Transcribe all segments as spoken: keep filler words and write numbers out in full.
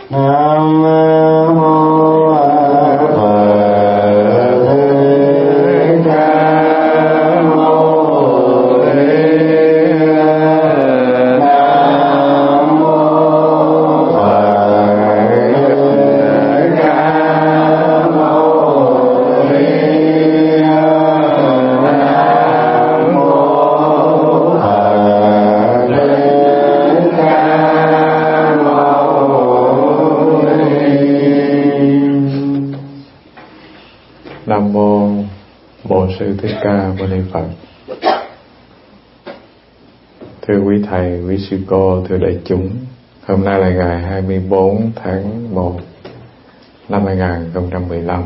Nam mô Phật Thích Ca Mâu Ni. Nam mô Phật Thích Ca Mâu Ni. Nam mô Phật Thích Ca Mâu Ni. Nam mô Bổn Sư Thích Ca Mâu Ni Phật. Thưa quý thầy, quý sư cô, thưa đại chúng, hôm nay là ngày hai mươi bốn tháng một năm hai nghìn không trăm mười lăm.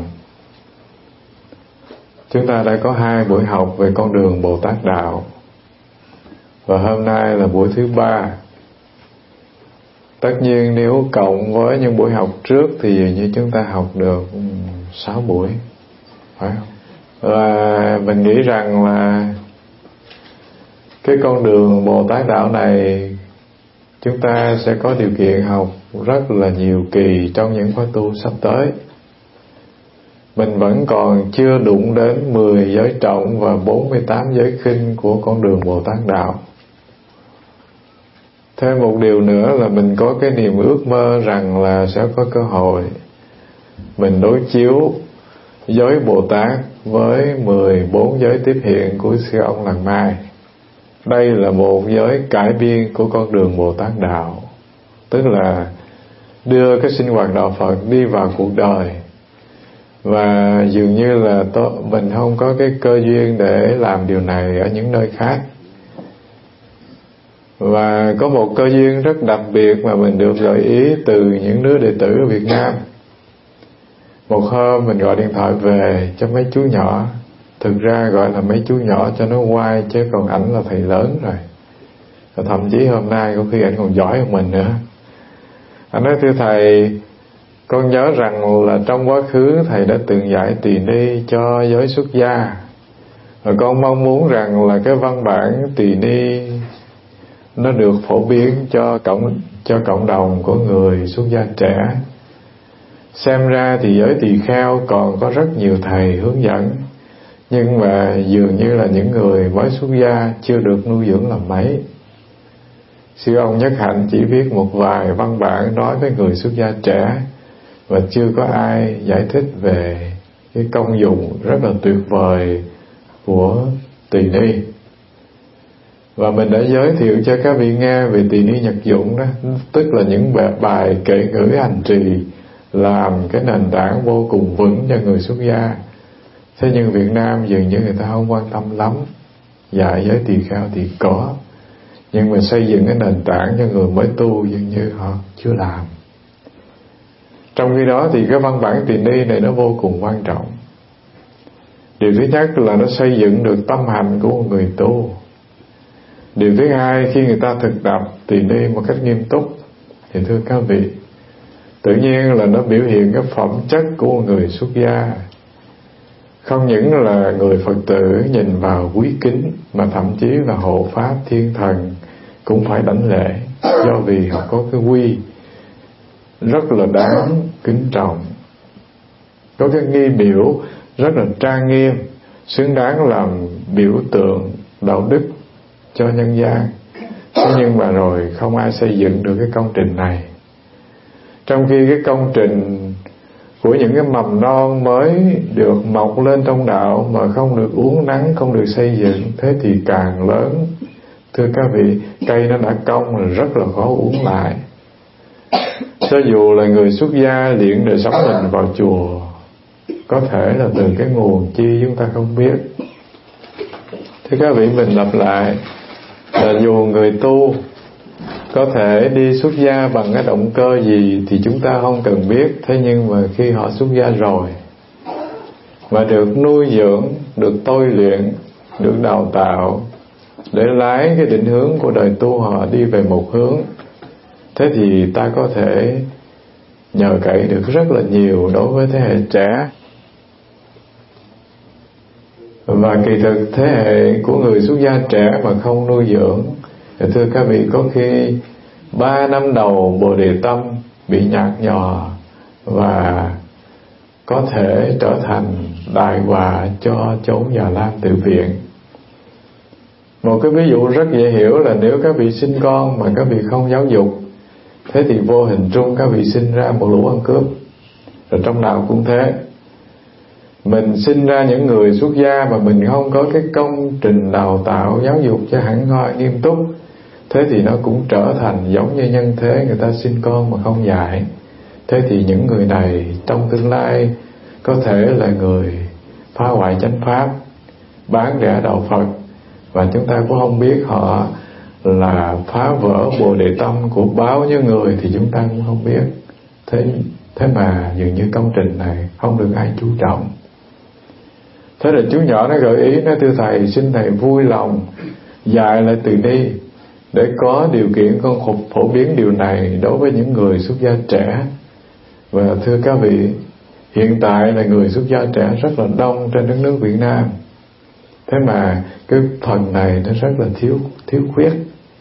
Chúng ta đã có hai buổi học về con đường Bồ Tát Đạo, và hôm nay là buổi thứ ba. Tất nhiên nếu cộng với những buổi học trước thì dường như chúng ta học được sáu buổi, phải không? Và mình nghĩ rằng là cái con đường Bồ Tát Đạo này chúng ta sẽ có điều kiện học rất là nhiều kỳ trong những khóa tu sắp tới. Mình vẫn còn chưa đụng đến mười giới trọng và bốn mươi tám giới khinh của con đường Bồ Tát Đạo. Thêm một điều nữa là mình có cái niềm ước mơ rằng là sẽ có cơ hội mình đối chiếu giới Bồ Tát với mười bốn giới tiếp hiện của sư ông Làng Mai. Đây là một giới cải biên của con đường Bồ Tát Đạo, tức là đưa cái sinh hoạt đạo Phật đi vào cuộc đời. Và dường như là tôi, mình không có cái cơ duyên để làm điều này ở những nơi khác. Và có một cơ duyên rất đặc biệt mà mình được gợi ý từ những đứa đệ tử ở Việt Nam. Một hôm mình gọi điện thoại về cho mấy chú nhỏ. Thực ra gọi là mấy chú nhỏ cho nó ngoan, chứ còn ảnh là thầy lớn rồi. Và thậm chí hôm nay có khi ảnh còn giỏi hơn mình nữa. Anh nói: thưa thầy, con nhớ rằng là trong quá khứ thầy đã từng dạy tỳ ni cho giới xuất gia, và con mong muốn rằng là cái văn bản tỳ ni nó được phổ biến cho cộng cho cộng đồng của người xuất gia trẻ. Xem ra thì giới tỳ kheo còn có rất nhiều thầy hướng dẫn, nhưng mà dường như là những người mới xuất gia chưa được nuôi dưỡng làm mấy. Sư ông Nhất Hạnh chỉ viết một vài văn bản nói với người xuất gia trẻ, và chưa có ai giải thích về cái công dụng rất là tuyệt vời của tỳ ni. Và mình đã giới thiệu cho các vị nghe về tỳ ni nhật dụng đó, tức là những bài kệ ngữ hành trì làm cái nền tảng vô cùng vững cho người xuất gia. Thế nhưng Việt Nam dường như người ta không quan tâm lắm. Dạy giới tỳ kheo thì có, nhưng mà xây dựng cái nền tảng cho người mới tu dường như họ chưa làm. Trong khi đó thì cái văn bản tỳ ni này nó vô cùng quan trọng. Điều thứ nhất là nó xây dựng được tâm hành của một người tu. Điều thứ hai, khi người ta thực tập tỳ ni một cách nghiêm túc thì thưa các vị, tự nhiên là nó biểu hiện cái phẩm chất của một người xuất gia. Không những là người Phật tử nhìn vào quý kính, mà thậm chí là hộ pháp thiên thần cũng phải đảnh lễ, do vì họ có cái quy rất là đáng kính trọng, có cái nghi biểu rất là trang nghiêm, xứng đáng làm biểu tượng đạo đức cho nhân gian. Thế nhưng mà rồi không ai xây dựng được cái công trình này. Trong khi cái công trình của những cái mầm non mới được mọc lên trong đạo mà không được uốn nắng, không được xây dựng, thế thì càng lớn. Thưa các vị, cây nó đã cong là rất là khó uốn lại. Cho dù là người xuất gia luyện đời sống mình vào chùa, có thể là từ cái nguồn chi chúng ta không biết. Thưa các vị, mình lặp lại là dù người tu có thể đi xuất gia bằng cái động cơ gì thì chúng ta không cần biết. Thế nhưng mà khi họ xuất gia rồi mà được nuôi dưỡng, được tôi luyện, được đào tạo để lái cái định hướng của đời tu họ đi về một hướng, thế thì ta có thể nhờ cậy được rất là nhiều đối với thế hệ trẻ. Và kỳ thực thế hệ của người xuất gia trẻ mà không nuôi dưỡng, thưa các vị, có khi ba năm đầu Bồ Đề Tâm bị nhạt nhòa và có thể trở thành đại họa cho chốn Già Lam Tự Viện. Một cái ví dụ rất dễ hiểu là nếu các vị sinh con mà các vị không giáo dục, thế thì vô hình trung các vị sinh ra một lũ ăn cướp. Rồi trong đạo cũng thế, mình sinh ra những người xuất gia mà mình không có cái công trình đào tạo giáo dục cho hẳn hoi nghiêm túc, thế thì nó cũng trở thành giống như nhân thế, người ta sinh con mà không dạy. Thế thì những người này trong tương lai có thể là người phá hoại chánh pháp, bán rẻ đạo Phật, và chúng ta cũng không biết họ là phá vỡ bồ đề tâm của bao nhiêu người thì chúng ta cũng không biết. Thế, thế mà dường như công trình này không được ai chú trọng. Thế là chú nhỏ nó gợi ý, nói thưa thầy, xin thầy vui lòng dạy lại từ đi để có điều kiện con phổ biến điều này đối với những người xuất gia trẻ. Và thưa các vị, hiện tại là người xuất gia trẻ rất là đông trên đất nước Việt Nam, thế mà cái phần này nó rất là thiếu thiếu khuyết.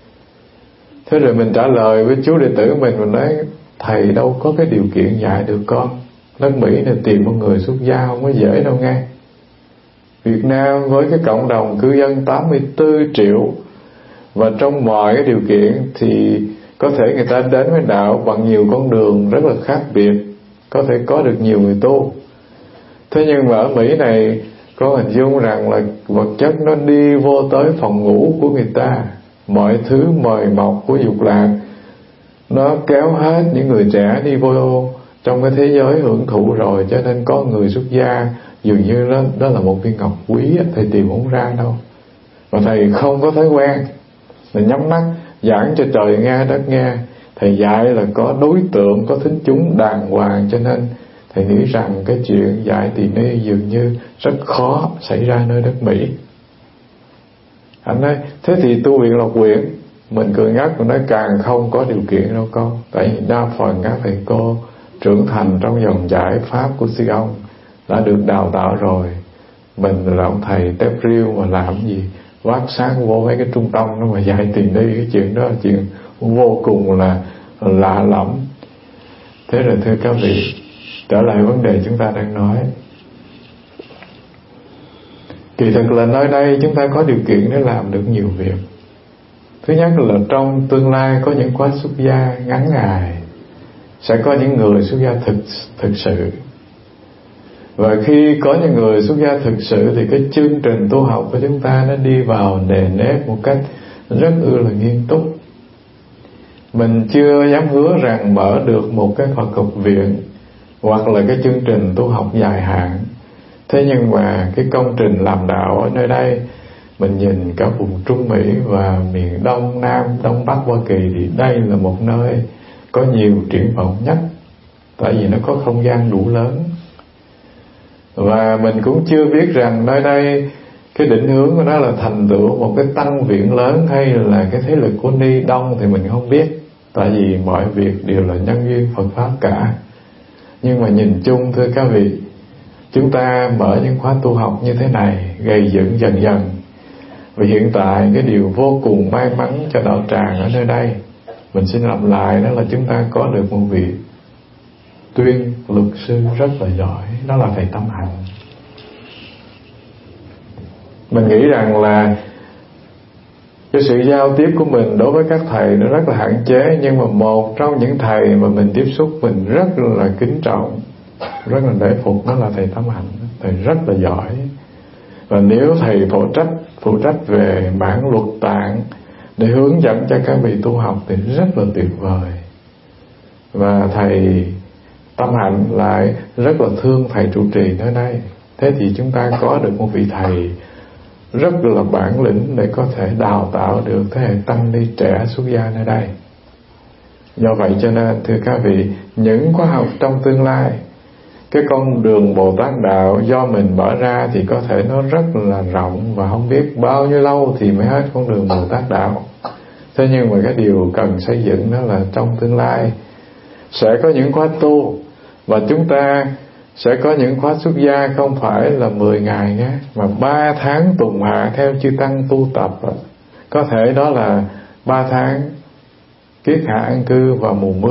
Thế rồi mình trả lời với chú đệ tử mình, mình nói thầy đâu có cái điều kiện dạy được con. Nước Mỹ này tìm một người xuất gia không có dễ đâu nghe. Việt Nam với cái cộng đồng cư dân tám mươi tư triệu, và trong mọi cái điều kiện thì có thể người ta đến với đạo bằng nhiều con đường rất là khác biệt, có thể có được nhiều người tu. Thế nhưng mà ở Mỹ này, có hình dung rằng là vật chất nó đi vô tới phòng ngủ của người ta, mọi thứ mời mọc của dục lạc nó kéo hết những người trẻ đi vô trong cái thế giới hưởng thụ rồi, cho nên có người xuất gia dường như đó, đó là một viên ngọc quý, thầy tìm không ra đâu. Và thầy không có thói quen là nhắm mắt giảng cho trời nghe đất nghe. Thầy dạy là có đối tượng, có thính chúng đàng hoàng, cho nên thầy nghĩ rằng cái chuyện dạy tỳ ni dường như rất khó xảy ra nơi đất Mỹ. Anh nói thế thì tu viện Lộc Quyển, mình cười ngắt, mình nói càng không có điều kiện đâu con. Tại vì đa phần các thầy cô trưởng thành trong dòng giải pháp của sư ông đã được đào tạo rồi. Mình là ông thầy tép riêu mà làm gì vác sáng vô mấy cái trung tâm nó mà dạy tỳ ni, cái chuyện đó là chuyện vô cùng là lạ lẫm. Thế rồi thưa các vị, trở lại vấn đề chúng ta đang nói, kỳ thực là nơi đây chúng ta có điều kiện để làm được nhiều việc. Thứ nhất là trong tương lai có những khóa xuất gia ngắn ngày, sẽ có những người xuất gia thực thực sự. Và khi có những người xuất gia thực sự thì cái chương trình tu học của chúng ta nó đi vào nề nếp một cách rất ư là nghiêm túc. Mình chưa dám hứa rằng mở được một cái Phật học viện hoặc là cái chương trình tu học dài hạn. Thế nhưng mà cái công trình làm đạo ở nơi đây, mình nhìn cả vùng Trung Mỹ và miền Đông Nam, Đông Bắc Hoa Kỳ, thì đây là một nơi có nhiều triển vọng nhất, tại vì nó có không gian đủ lớn. Và mình cũng chưa biết rằng nơi đây cái định hướng của nó là thành tựu một cái tăng viện lớn hay là cái thế lực của Ni đông thì mình không biết, tại vì mọi việc đều là nhân duyên Phật Pháp cả. Nhưng mà nhìn chung thưa các vị, chúng ta mở những khóa tu học như thế này gây dựng dần dần. Và hiện tại cái điều vô cùng may mắn cho đạo tràng ở nơi đây, mình xin lặp lại, đó là chúng ta có được một vị tuyên luật sư rất là giỏi, đó là thầy Tâm Hạnh. Mình nghĩ rằng là cái sự giao tiếp của mình đối với các thầy nó rất là hạn chế, nhưng mà một trong những thầy mà mình tiếp xúc mình rất là kính trọng, rất là nể phục, đó là thầy Tâm Hạnh. Thầy rất là giỏi. Và nếu thầy phụ trách phụ trách về bản luật tạng để hướng dẫn cho các vị tu học thì rất là tuyệt vời. Và thầy Tâm Hạnh lại rất là thương thầy trụ trì nơi đây. Thế thì chúng ta có được một vị thầy rất là bản lĩnh để có thể đào tạo được thế hệ tăng ni trẻ xuất gia nơi đây. Do vậy cho nên thưa các vị, những khóa học trong tương lai, cái con đường Bồ Tát Đạo do mình mở ra thì có thể nó rất là rộng, và không biết bao nhiêu lâu thì mới hết con đường Bồ Tát Đạo. Thế nhưng mà cái điều cần xây dựng đó là trong tương lai sẽ có những khóa tu, và chúng ta sẽ có những khóa xuất gia không phải là mười ngày nhé, mà ba tháng tuần hạ theo chư tăng tu tập. Có thể đó là ba tháng kiết hạ an cư vào mùa mưa,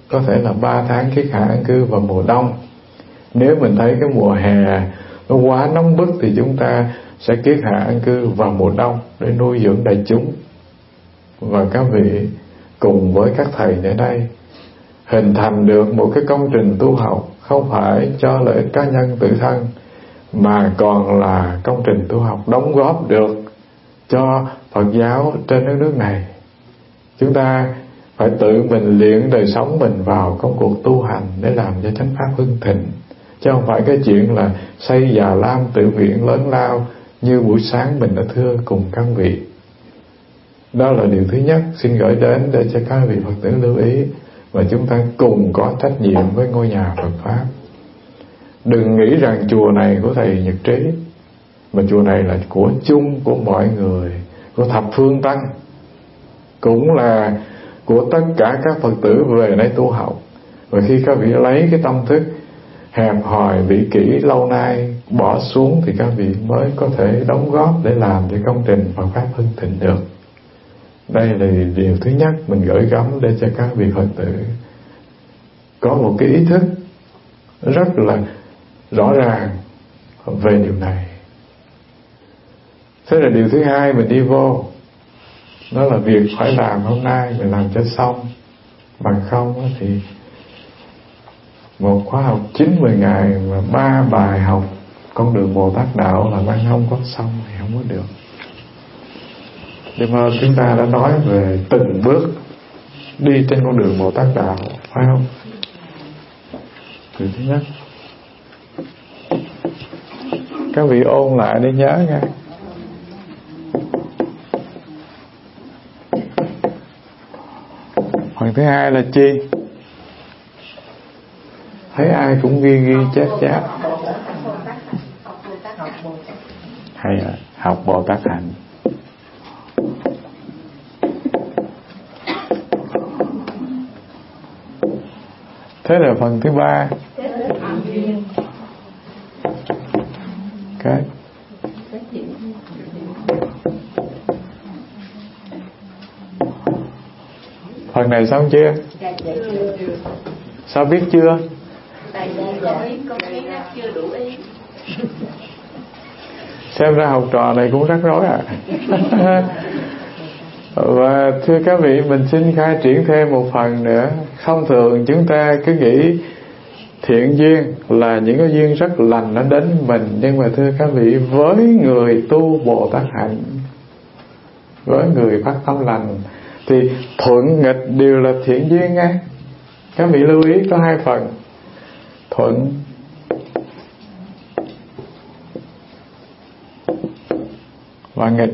có thể là ba tháng kiết hạ an cư vào mùa đông. Nếu mình thấy cái mùa hè nó quá nóng bức thì chúng ta sẽ kiết hạ an cư vào mùa đông để nuôi dưỡng đại chúng. Và các vị cùng với các thầy ở đây hình thành được một cái công trình tu học không phải cho lợi ích cá nhân tự thân, mà còn là công trình tu học đóng góp được cho Phật giáo trên đất nước này. Chúng ta phải tự mình luyện đời sống mình vào công cuộc tu hành để làm cho chánh pháp hưng thịnh, chứ không phải cái chuyện là xây Già Lam tự viện lớn lao như buổi sáng mình đã thưa cùng các vị. Đó là điều thứ nhất xin gửi đến để cho các vị Phật tử lưu ý, và chúng ta cùng có trách nhiệm với ngôi nhà Phật pháp. Đừng nghĩ rằng chùa này của thầy Nhật Trí, mà chùa này là của chung của mọi người, của thập phương tăng, cũng là của tất cả các Phật tử về đây tu học. Và khi các vị lấy cái tâm thức hẹp hòi vị kỷ lâu nay bỏ xuống thì các vị mới có thể đóng góp để làm cho công trình Phật pháp hưng thịnh được. Đây là điều thứ nhất mình gửi gắm để cho các vị Phật tử có một cái ý thức rất là rõ ràng về điều này. Thế là điều thứ hai mình đi vô, đó là việc phải làm hôm nay mình làm cho xong. Bằng không thì một khóa học chín mươi ngày và ba bài học con đường Bồ Tát Đạo là mang không có xong thì không có được. Nhưng mà chúng ta đã nói về từng bước đi trên con đường Bồ Tát Đạo, phải không? Điều thứ nhất, các vị ôn lại để nhớ nha. Phần thứ hai là chi? Thấy ai cũng ghi ghi chép chép. Hay là học Bồ Tát hạnh. Thế là phần thứ ba. Okay. Phần này xong chưa? Sao biết chưa? Xem ra học trò này cũng rắc rối à. Và thưa các vị, mình xin khai triển thêm một phần nữa. Thông thường chúng ta cứ nghĩ thiện duyên là những cái duyên rất lành nó đến mình, nhưng mà thưa các vị, với người tu Bồ Tát hạnh, với người phát tâm lành thì thuận nghịch đều là thiện duyên nghe. Các vị lưu ý có hai phần: thuận và nghịch.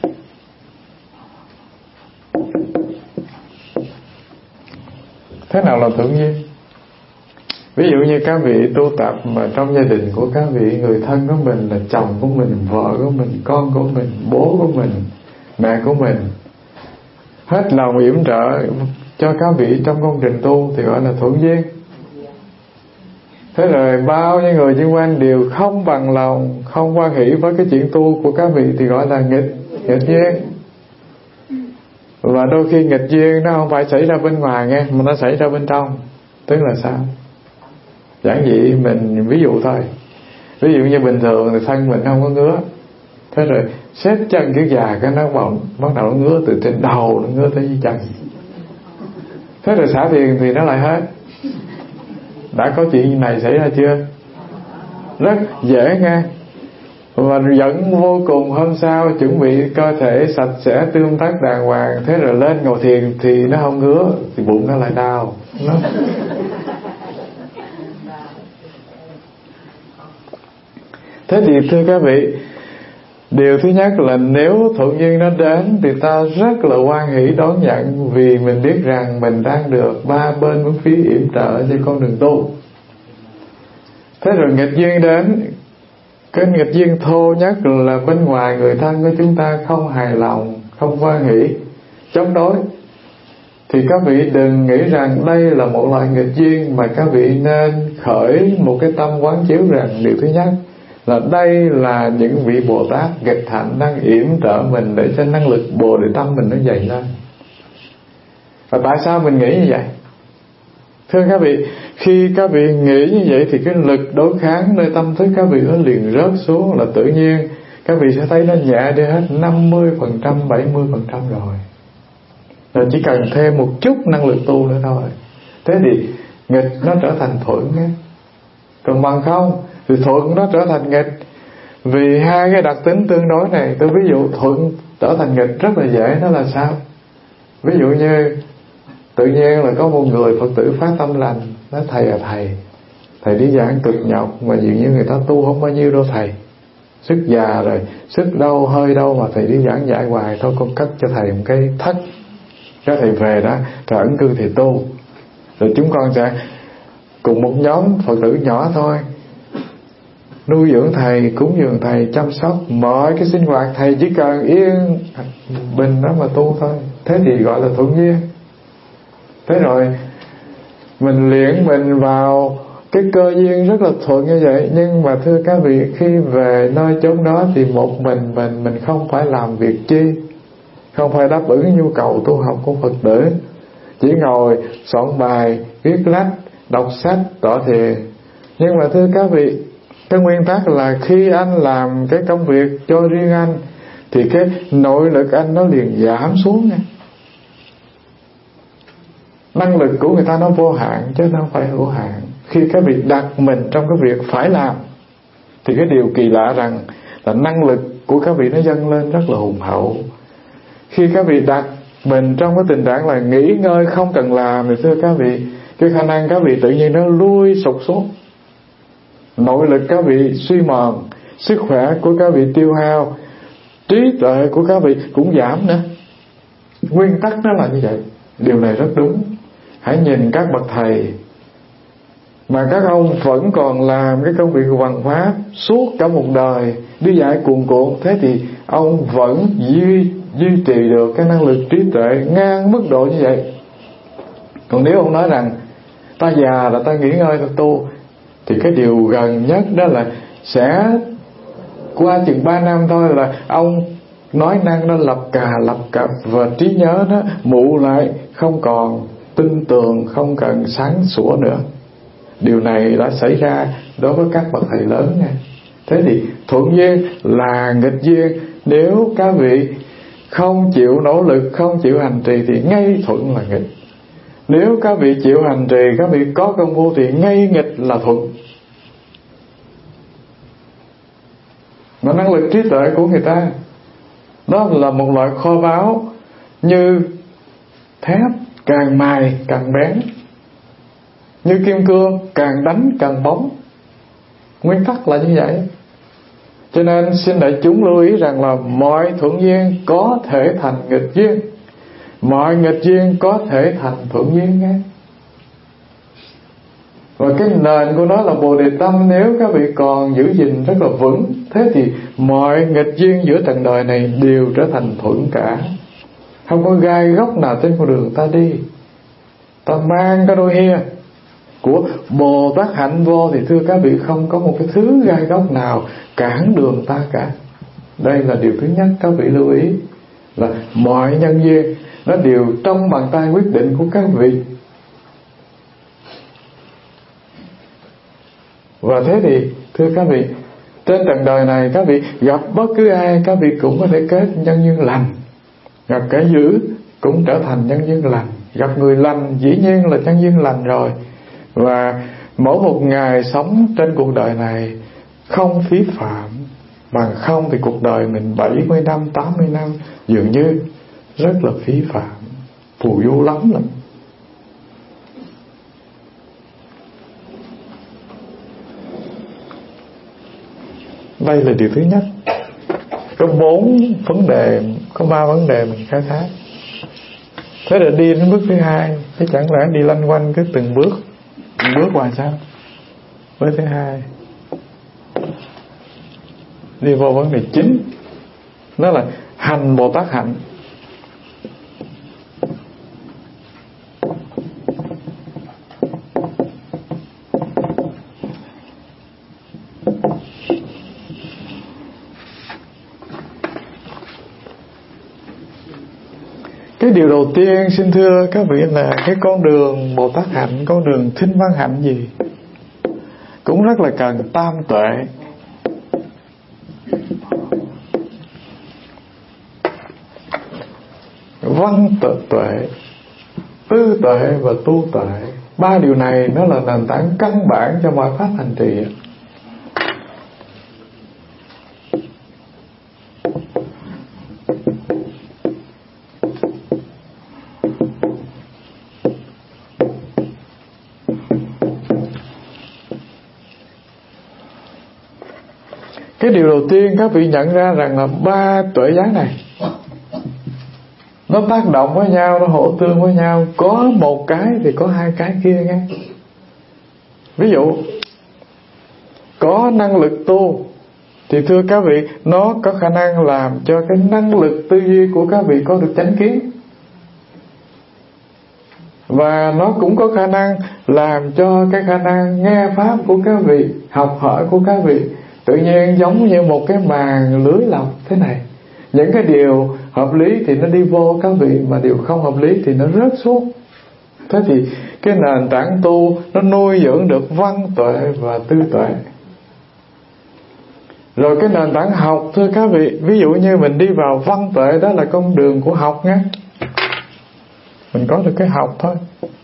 Thế nào là thuận duyên? Ví dụ như các vị tu tập mà trong gia đình của các vị, người thân của mình là chồng của mình, vợ của mình, con của mình, bố của mình, mẹ của mình hết lòng yểm trợ cho các vị trong công trình tu thì gọi là thuận duyên. Thế rồi bao nhiêu người xung quanh đều không bằng lòng, không hoan hỷ với cái chuyện tu của các vị thì gọi là nghịch, nghịch duyên. Và đôi khi nghịch duyên nó không phải xảy ra bên ngoài nghe, mà nó xảy ra bên trong. Tức là sao? Giản dị mình ví dụ thôi. Ví dụ như bình thường thì thân mình không có ngứa, thế rồi xếp chân kiểu già cái nó bỗng bắt đầu nó ngứa từ trên đầu nó ngứa tới dưới chân. Thế rồi xả thiền thì nó lại hết. Đã có chuyện này xảy ra chưa? Rất dễ nghe. Và giận vô cùng, hôm sau chuẩn bị cơ thể sạch sẽ tương tác đàng hoàng, thế rồi lên ngồi thiền thì nó không ngứa, thì bụng nó lại đau. Nó... Thế thì thưa các vị, điều thứ nhất là nếu thuận duyên nó đến thì ta rất là hoan hỷ đón nhận, vì mình biết rằng mình đang được ba bên bốn phía yểm trợ trên con đường tu. Thế rồi nghịch duyên đến, cái nghịch duyên thô nhất là bên ngoài người thân của chúng ta không hài lòng, không hoan hỷ, chống đối, thì các vị đừng nghĩ rằng đây là một loại nghịch duyên, mà các vị nên khởi một cái tâm quán chiếu rằng điều thứ nhất là đây là những vị Bồ Tát nghịch hạnh đang yểm trợ mình để cho năng lực Bồ Đề tâm mình nó dày lên. Và tại sao mình nghĩ như vậy? Thưa các vị, khi các vị nghĩ như vậy thì cái lực đối kháng nơi tâm thức các vị nó liền rớt xuống, là tự nhiên các vị sẽ thấy nó nhẹ đi hết năm mươi phần trăm, bảy mươi phần trăm rồi. Rồi chỉ cần thêm một chút năng lực tu nữa thôi. Thế thì nghịch nó trở thành thuận nhé. Còn bằng không thì thuận nó trở thành nghịch. Vì hai cái đặc tính tương đối này, tôi ví dụ thuận trở thành nghịch rất là dễ. Đó là sao? Ví dụ như tự nhiên là có một người Phật tử phát tâm lành, nói thầy là thầy thầy đi giảng cực nhọc mà dường như người ta tu không bao nhiêu đâu thầy, sức già rồi, sức đâu hơi đâu mà thầy đi giảng dạy hoài, thôi con cất cho thầy một cái thất, các thầy về đó rồi ẩn cư thầy tu, rồi chúng con sẽ cùng một nhóm Phật tử nhỏ thôi nuôi dưỡng thầy, cúng dường thầy, chăm sóc mọi cái sinh hoạt, thầy chỉ cần yên bình đó mà tu thôi. Thế thì gọi là thuận duyên. Thế rồi mình luyện mình vào cái cơ duyên rất là thuận như vậy. Nhưng mà thưa các vị, khi về nơi chốn đó thì một mình mình mình không phải làm việc chi, không phải đáp ứng nhu cầu tu học của Phật tử, chỉ ngồi soạn bài, viết lách, đọc sách, tọa thiền. Nhưng mà thưa các vị, cái nguyên tắc là khi anh làm cái công việc cho riêng anh thì cái nội lực anh nó liền giảm xuống nha. Năng lực của người ta nó vô hạn chứ nó không phải hữu hạn. Khi các vị đặt mình trong cái việc phải làm thì cái điều kỳ lạ rằng là năng lực của các vị nó dâng lên rất là hùng hậu. Khi các vị đặt mình trong cái tình trạng là nghỉ ngơi không cần làm thì thưa các vị, cái khả năng các vị tự nhiên nó lui sụt xuống, nội lực các vị suy mòn, sức khỏe của các vị tiêu hao, trí tuệ của các vị cũng giảm nữa. Nguyên tắc nó là như vậy. Điều này rất đúng. Hãy nhìn các bậc thầy mà các ông vẫn còn làm cái công việc văn pháp suốt cả một đời, đi dạy cuồn cuộn, thế thì ông vẫn duy duy trì được cái năng lực trí tuệ ngang mức độ như vậy. Còn nếu ông nói rằng ta già là ta nghỉ ngơi ta tu, thì cái điều gần nhất đó là sẽ qua chừng ba năm thôi là ông nói năng nó lập cà lập cập và trí nhớ nó mụ lại, không còn tinh tường, không cần sáng sủa nữa. Điều này đã xảy ra đối với các bậc thầy lớn nha. Thế thì thuận duyên là nghịch duyên. Nếu các vị không chịu nỗ lực, không chịu hành trì thì ngay thuận là nghịch. Nếu các vị chịu hành trì, các vị có công phu thì ngay nghịch là thuận. Mà năng lực trí tuệ của người ta đó là một loại kho báu như thép, càng mài càng bén, như kim cương càng đánh càng bóng. Nguyên tắc là như vậy. Cho nên xin đại chúng lưu ý rằng là mọi thuận duyên có thể thành nghịch duyên, mọi nghịch duyên có thể thành thuận duyên nghe. Và cái nền của nó là Bồ Đề Tâm. Nếu các vị còn giữ gìn rất là vững, thế thì mọi nghịch duyên giữa trần đời này đều trở thành thuận cả. Không có gai góc nào trên con đường ta đi. Ta mang cái đôi hia của Bồ Tát hạnh vô thì thưa các vị, không có một cái thứ gai góc nào cản đường ta cả. Đây là điều thứ nhất các vị lưu ý, là mọi nhân duyên nó đều trong bàn tay quyết định của các vị. Và thế thì thưa các vị, trên trần đời này các vị gặp bất cứ ai, các vị cũng có thể kết nhân duyên lành. Gặp kẻ dữ cũng trở thành nhân duyên lành. Gặp người lành dĩ nhiên là nhân duyên lành rồi. Và mỗi một ngày sống trên cuộc đời này không phí phạm, bằng không thì cuộc đời mình bảy mươi năm, tám mươi năm dường như rất là phí phạm, phù du lắm lắm. Đây là điều thứ nhất. Có bốn vấn đề, có ba vấn đề mình khai thác. Thế là đi đến bước thứ hai, chứ chẳng lẽ đi lanh quanh cứ từng bước, từng bước hoài sao? Bước thứ hai, đi vào vấn đề chính, đó là hành Bồ Tát hạnh. Cái điều đầu tiên xin thưa các vị là cái con đường Bồ Tát hạnh, con đường Thinh Văn hạnh gì cũng rất là cần tam tuệ. Văn tự tuệ, tư tuệ và tu tuệ, ba điều này nó là nền tảng căn bản cho mọi pháp hành trì. Cái điều đầu tiên các vị nhận ra rằng là ba tuệ giác này nó tác động với nhau, nó hỗ tương với nhau. Có một cái thì có hai cái kia nghe. Ví dụ có năng lực tu thì thưa các vị, nó có khả năng làm cho cái năng lực tư duy của các vị có được chánh kiến, và nó cũng có khả năng làm cho cái khả năng nghe pháp của các vị, học hỏi của các vị tự nhiên giống như một cái màn lưới lọc thế này. Những cái điều hợp lý thì nó đi vô các vị, mà điều không hợp lý thì nó rớt xuống. Thế thì cái nền tảng tu nó nuôi dưỡng được văn tuệ và tư tuệ. Rồi cái nền tảng học thưa các vị, ví dụ như mình đi vào văn tuệ, đó là con đường của học nhé. Mình có được cái học thôi.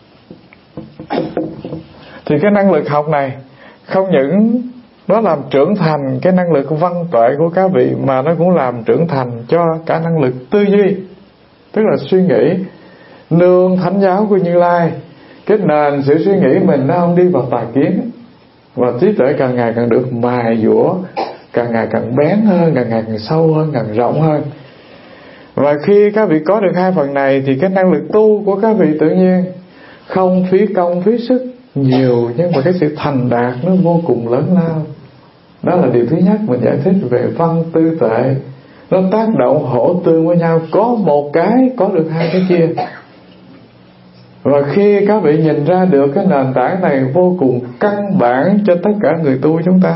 Thì cái năng lực học này không những nó làm trưởng thành cái năng lực văn tuệ của các vị, mà nó cũng làm trưởng thành cho cả năng lực tư duy, tức là suy nghĩ. Nương thánh giáo của Như Lai, cái nền sự suy nghĩ mình nó không đi vào tà kiến, và trí tuệ càng ngày càng được mài dũa, càng ngày càng bén hơn, càng ngày càng sâu hơn, càng rộng hơn. Và khi các vị có được hai phần này thì cái năng lực tu của các vị tự nhiên không phí công phí sức nhiều, nhưng mà cái sự thành đạt nó vô cùng lớn lao. Đó là điều thứ nhất mình giải thích về văn tư tuệ. Nó tác động hỗ tương với nhau, có một cái có được hai cái kia. Và khi các vị nhìn ra được cái nền tảng này vô cùng căn bản cho tất cả người tu chúng ta,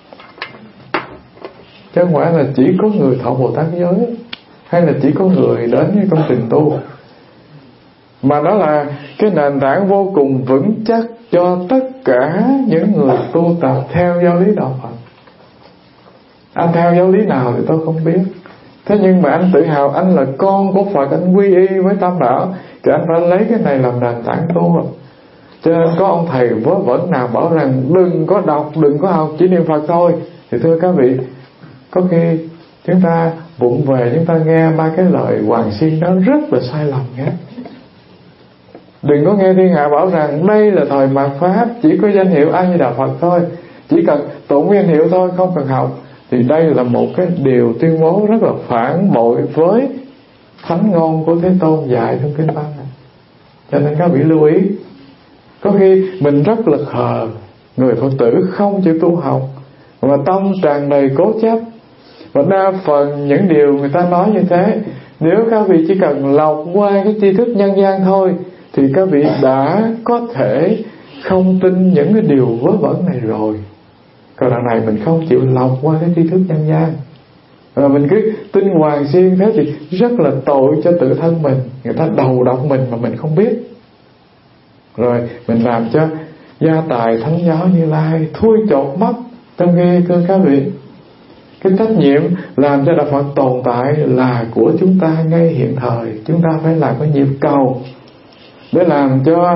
chứ không phải là chỉ có người thọ Bồ Tát giới, hay là chỉ có người đến với công trình tu, mà đó là cái nền tảng vô cùng vững chắc cho tất cả những người tu tập theo giáo lý đạo Phật. Anh theo giáo lý nào thì tôi không biết, thế nhưng mà anh tự hào anh là con của Phật, anh quy y với Tam Bảo, thì anh phải lấy cái này làm nền tảng tu. Cho nên có ông thầy vớ vẩn nào bảo rằng đừng có đọc, đừng có học, chỉ niệm Phật thôi, thì thưa các vị, có khi chúng ta vụng về chúng ta nghe ba cái lời hoàng xiên đó rất là sai lầm nhé. Đừng có nghe thiên hạ bảo rằng đây là thời mạt pháp, chỉ có danh hiệu A Di Đà Phật thôi, chỉ cần tụng danh hiệu thôi, không cần học. Thì đây là một cái điều tuyên bố rất là phản bội với thánh ngôn của Thế Tôn dạy trong kinh văn này. Cho nên các vị lưu ý, có khi mình rất là khờ, người Phật tử không chịu tu học, và tâm tràn đầy cố chấp. Và đa phần những điều người ta nói như thế, nếu các vị chỉ cần lọc qua cái tri thức nhân gian thôi, thì các vị đã có thể không tin những cái điều vớ vẩn này rồi. Còn lần này mình không chịu lọc qua cái tri thức nhân gian, và mình cứ tin hoàng xiên thế thì rất là tội cho tự thân mình. Người ta đầu độc mình mà mình không biết, rồi mình làm cho gia tài thánh giáo Như Lai thui chột mất. Trong khi thưa các vị, cái trách nhiệm làm cho đạo Phật tồn tại là của chúng ta ngay hiện thời. Chúng ta phải làm cái nhịp cầu để làm cho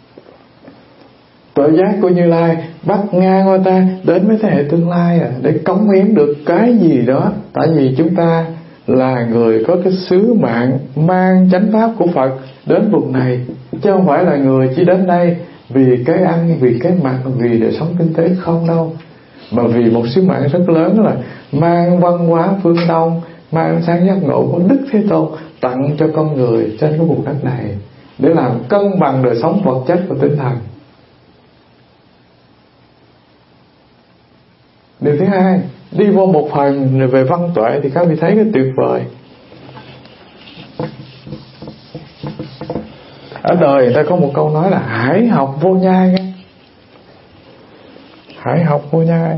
tuệ giác của Như Lai bắt ngang qua ta đến với thế hệ tương lai, à, để cống hiến được cái gì đó. Tại vì chúng ta là người có cái sứ mạng mang chánh pháp của Phật đến vùng này, chứ không phải là người chỉ đến đây vì cái ăn, vì cái mặc, vì đời sống kinh tế không đâu, mà vì một sứ mạng rất lớn là mang văn hóa phương Đông, mang ánh sáng giác ngộ của Đức Thế Tôn tặng cho con người trên cái vùng đất này, để làm cân bằng đời sống vật chất và tinh thần. Điều thứ hai, đi vô một phần về văn tuệ thì các vị thấy cái tuyệt vời. Ở đời người ta có một câu nói là hải học vô nhai nghe. Hải học vô nhai.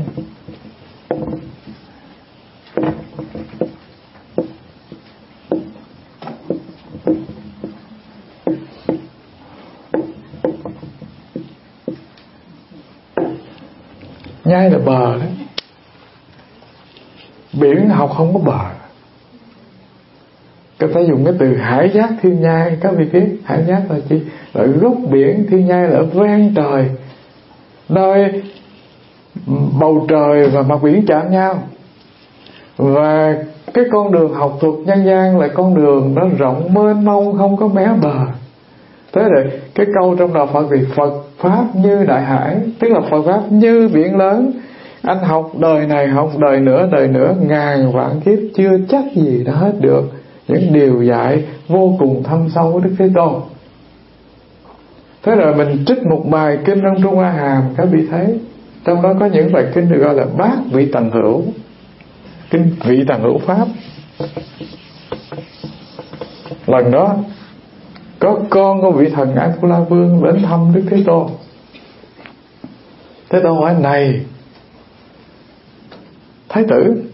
Nhai là bờ đó. Biển học không có bờ. Các ta dùng cái từ hải giác thiên nhai. Các vị biết hải giác là chi? Ở gốc biển, thiên nhai là ở ven trời, nơi bầu trời và mặt biển chạm nhau. Và cái con đường học thuật nhân gian là con đường nó rộng mênh mông, không có mé bờ. Thế rồi cái câu trong đạo Phật thì Phật Pháp như đại hải, tức là Phật Pháp như biển lớn. Anh học đời này, học đời nữa, đời nữa, ngàn vạn kiếp chưa chắc gì đã hết được những điều dạy vô cùng thâm sâu của Đức Thế Tôn. Thế rồi mình trích một bài kinh trong Trung Hoa Hàm, các vị thấy trong đó có những bài kinh được gọi là bát vị tầng hữu, kinh vị tầng hữu pháp. Lần đó có con của vị thần Atula Vương đến thăm Đức Thế Tôn. Thế Tôn hỏi: này Thái tử,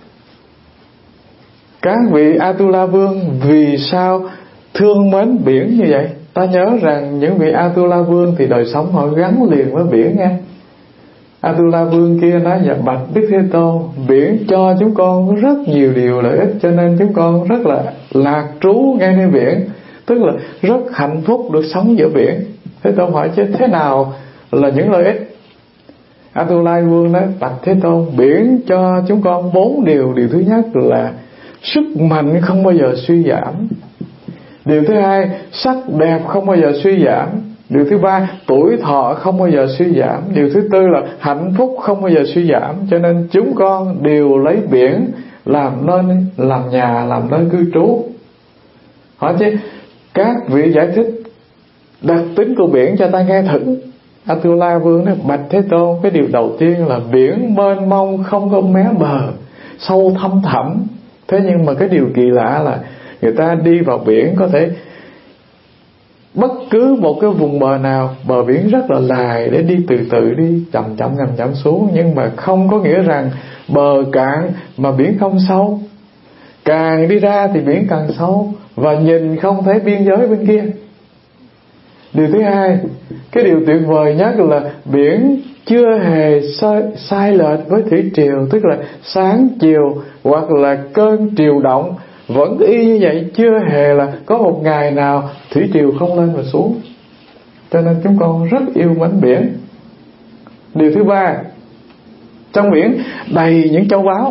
các vị Atula Vương vì sao thương mến biển như vậy? Ta nhớ rằng những vị Atula Vương thì đời sống họ gắn liền với biển nha. Atula Vương kia nói: dạ bạch Đức Thế Tôn, biển cho chúng con rất nhiều điều lợi ích, cho nên chúng con rất là lạc trú ngay nơi biển, tức là rất hạnh phúc được sống giữa biển. Thế Tôn hỏi: chứ thế nào là những lợi ích? Atula Vương nói: bạch Thế Tôn, biển cho chúng con bốn điều. Điều thứ nhất là sức mạnh không bao giờ suy giảm. Điều thứ hai, sắc đẹp không bao giờ suy giảm. Điều thứ ba, tuổi thọ không bao giờ suy giảm. Điều thứ tư là hạnh phúc không bao giờ suy giảm. Cho nên chúng con đều lấy biển làm nơi, làm nhà, làm nơi cư trú. Hỏi chứ các vị giải thích đặc tính của biển cho ta nghe thử. Atula Vương nói: bạch Thế Tôn, cái điều đầu tiên là biển mênh mông không có mé bờ, sâu thăm thẳm. Thế nhưng mà cái điều kỳ lạ là người ta đi vào biển có thể bất cứ một cái vùng bờ nào, bờ biển rất là dài để đi từ từ, đi chậm chậm chậm chậm xuống. Nhưng mà không có nghĩa rằng bờ cạn mà biển không sâu. Càng đi ra thì biển càng sâu, và nhìn không thấy biên giới bên kia. Điều thứ hai, cái điều tuyệt vời nhất là biển chưa hề sai, sai lệch với thủy triều, tức là sáng chiều hoặc là cơn triều động vẫn y như vậy, chưa hề là có một ngày nào thủy triều không lên và xuống. Cho nên chúng con rất yêu mến biển. Điều thứ ba, trong biển đầy những châu báu,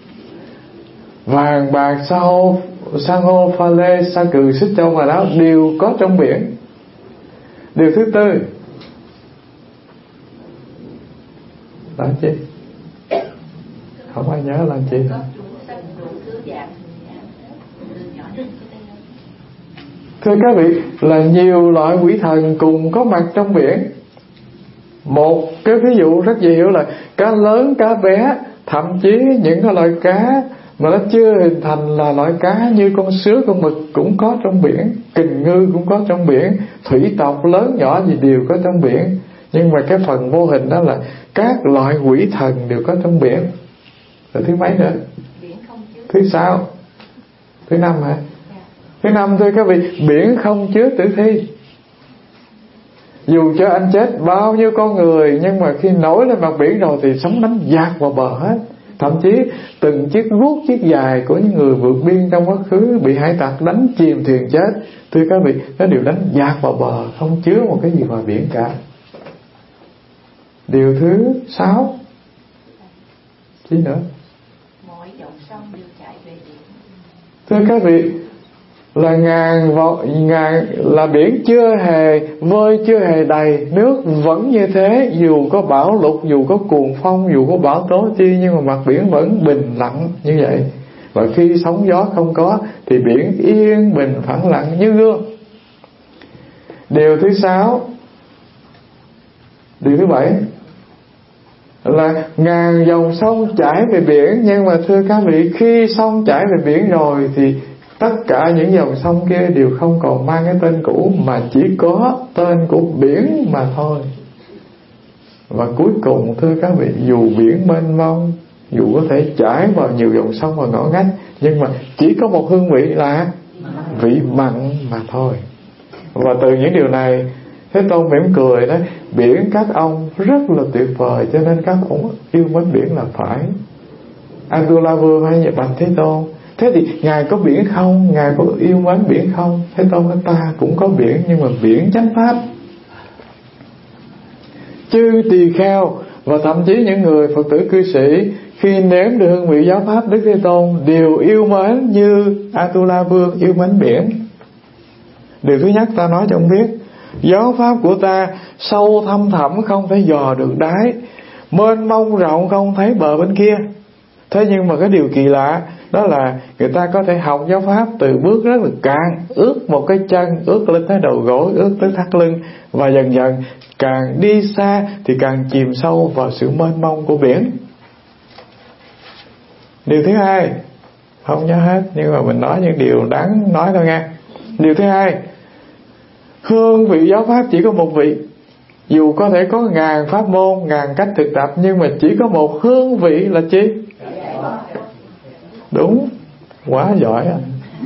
vàng bạc sa hô, san hô, pha lê, sa cừ, xích châu mà đó đều có trong biển. Điều thứ tư, là chi? Không ai nhớ là chi? Thưa các vị, là nhiều loại quỷ thần cùng có mặt trong biển. Một cái ví dụ rất dễ hiểu là cá lớn, cá bé, thậm chí những cái loại cá mà nó chưa hình thành là loại cá như con sứa, con mực cũng có trong biển, kình ngư cũng có trong biển, thủy tộc lớn nhỏ gì đều có trong biển. Nhưng mà cái phần vô hình đó là các loại quỷ thần đều có trong biển. Rồi thứ mấy nữa? Thứ sáu, thứ năm hả? Thứ năm thưa các vị, biển không chứa tử thi. Dù cho anh chết bao nhiêu con người, nhưng mà khi nổi lên mặt biển rồi thì sóng đánh dạt vào bờ hết. Thậm chí từng chiếc guốc, chiếc dài của những người vượt biên trong quá khứ bị hải tặc đánh chìm thuyền chết, thưa các vị, nó đều đánh dạt vào bờ, không chứa một cái gì ngoài biển cả. Điều thứ sáu, chi nữa? Mỗi dòng sông đều chạy về biển. Thưa các vị, là ngàn vào, ngàn là biển chưa hề vơi, chưa hề đầy, nước vẫn như thế, dù có bão lụt, dù có cuồng phong, dù có bão tố chi, nhưng mà mặt biển vẫn bình lặng như vậy. Và khi sóng gió không có thì biển yên bình phẳng lặng như gương. Điều thứ sáu, điều thứ bảy là ngàn dòng sông chảy về biển, nhưng mà thưa các vị, khi sông chảy về biển rồi thì tất cả những dòng sông kia đều không còn mang cái tên cũ, mà chỉ có tên của biển mà thôi. Và cuối cùng thưa các vị, dù biển mênh mông, dù có thể chảy vào nhiều dòng sông và ngõ ngách, nhưng mà chỉ có một hương vị là vị mặn mà thôi. Và từ những điều này Thế Tôn mỉm cười nói: biển các ông rất là tuyệt vời, cho nên các ông yêu mến biển là phải. Atula Vương hay bạch Thế Tôn: thế thì Ngài có biển không? Ngài có yêu mến biển không? Thế Tôn nói: ta cũng có biển, nhưng mà biển chánh pháp. Chư tỳ kheo và thậm chí những người Phật tử cư sĩ khi nếm được hương vị giáo pháp Đức Thế Tôn đều yêu mến như Atula Vương yêu mến biển. Điều thứ nhất ta nói cho ông biết, giáo pháp của ta sâu thâm thẳm không thể dò được đáy, mênh mông rộng không thấy bờ bên kia. Thế nhưng mà cái điều kỳ lạ đó là người ta có thể học giáo pháp từ bước rất là cạn, ướt một cái chân, ướt lên tới đầu gối, ướt tới thắt lưng, và dần dần càng đi xa thì càng chìm sâu vào sự mênh mông của biển. Điều thứ hai, không nhớ hết nhưng mà mình nói những điều đáng nói thôi nha. Điều thứ hai, hương vị giáo pháp chỉ có một vị. Dù có thể có ngàn pháp môn, ngàn cách thực tập, nhưng mà chỉ có một hương vị là chi? Đúng, quá giỏi à.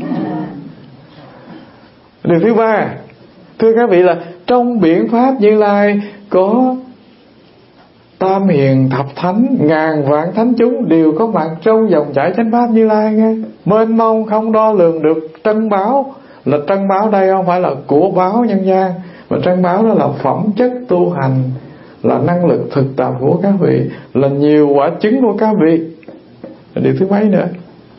Điều thứ ba, thưa các vị, là trong biển pháp Như Lai có tam hiền thập thánh, ngàn vạn thánh chúng đều có mặt trong dòng chảy chánh pháp Như Lai nghe. Mênh mông không đo lường được. Trân báo, là trân báo đây không phải là của báo nhân gian, mà trân báo đó là phẩm chất tu hành, là năng lực thực tập của các vị, là nhiều quả chứng của các vị. Điều thứ mấy nữa?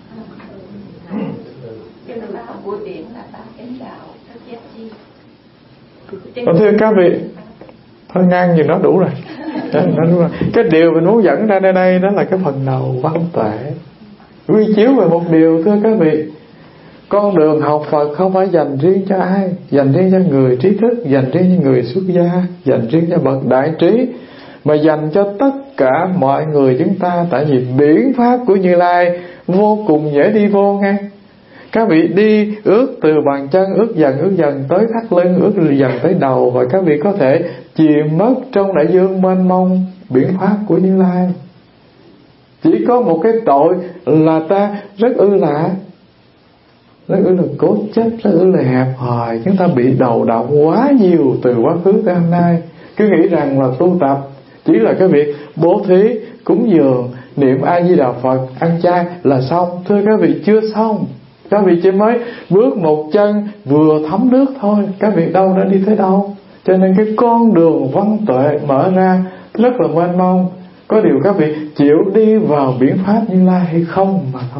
Thưa các vị, thôi ngang gì nó đủ rồi. Đó, nó đủ rồi. Cái điều mình muốn dẫn ra đây đây đó là cái phần đầu văn tuệ, quy chiếu về một điều. Thưa các vị, con đường học Phật không phải dành riêng cho ai, dành riêng cho người trí thức, dành riêng cho người xuất gia, dành riêng cho bậc đại trí, mà dành cho tất cả mọi người chúng ta. Tại vì biển pháp của Như Lai vô cùng dễ đi vô nghe. Các vị đi ướt từ bàn chân, ướt dần ướt dần tới thắt lưng, ướt dần tới đầu, và các vị có thể chìm mất trong đại dương mênh mông biển pháp của Như Lai. Chỉ có một cái tội là ta rất ư lạ, rất ư là cố chấp, rất ư là hẹp hòi. Chúng ta bị đầu độc quá nhiều từ quá khứ tới hôm nay, cứ nghĩ rằng là tu tập chỉ là cái việc bố thí, cúng dường, niệm A Di Đà Phật, ăn chay là xong. Thưa các vị, chưa xong. Các vị chỉ mới bước một chân vừa thấm nước thôi, các vị đâu đã đi tới đâu. Cho nên cái con đường văn tuệ mở ra rất là mênh mông. Có điều các vị chịu đi vào biển pháp Như Lai hay không mà thôi.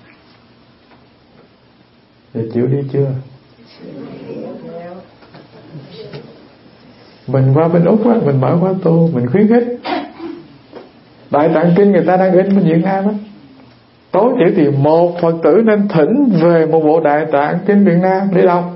Thì chịu đi chưa? Mình qua bên Úc á, mình mở khóa tu, mình khuyến khích. Đại Tạng Kinh người ta đang in bên Việt Nam á, tối thiểu thì một Phật tử nên thỉnh về một bộ Đại Tạng Kinh Việt Nam để đọc.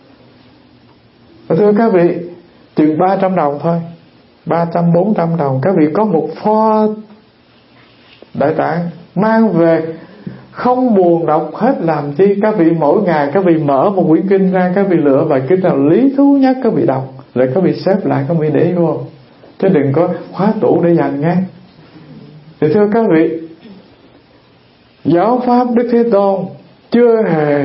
Và thưa các vị, chừng ba trăm đồng thôi, ba trăm bốn trăm đồng, các vị có một pho Đại Tạng mang về, không buồn đọc hết làm chi. Các vị mỗi ngày các vị mở một quyển kinh ra, các vị lựa bài kinh nào lý thú nhất các vị đọc, rồi các vị xếp lại, các vị để vô, chứ đừng có khóa tủ để dành nghe. Thì thưa các vị, giáo pháp Đức Thế Tôn chưa hề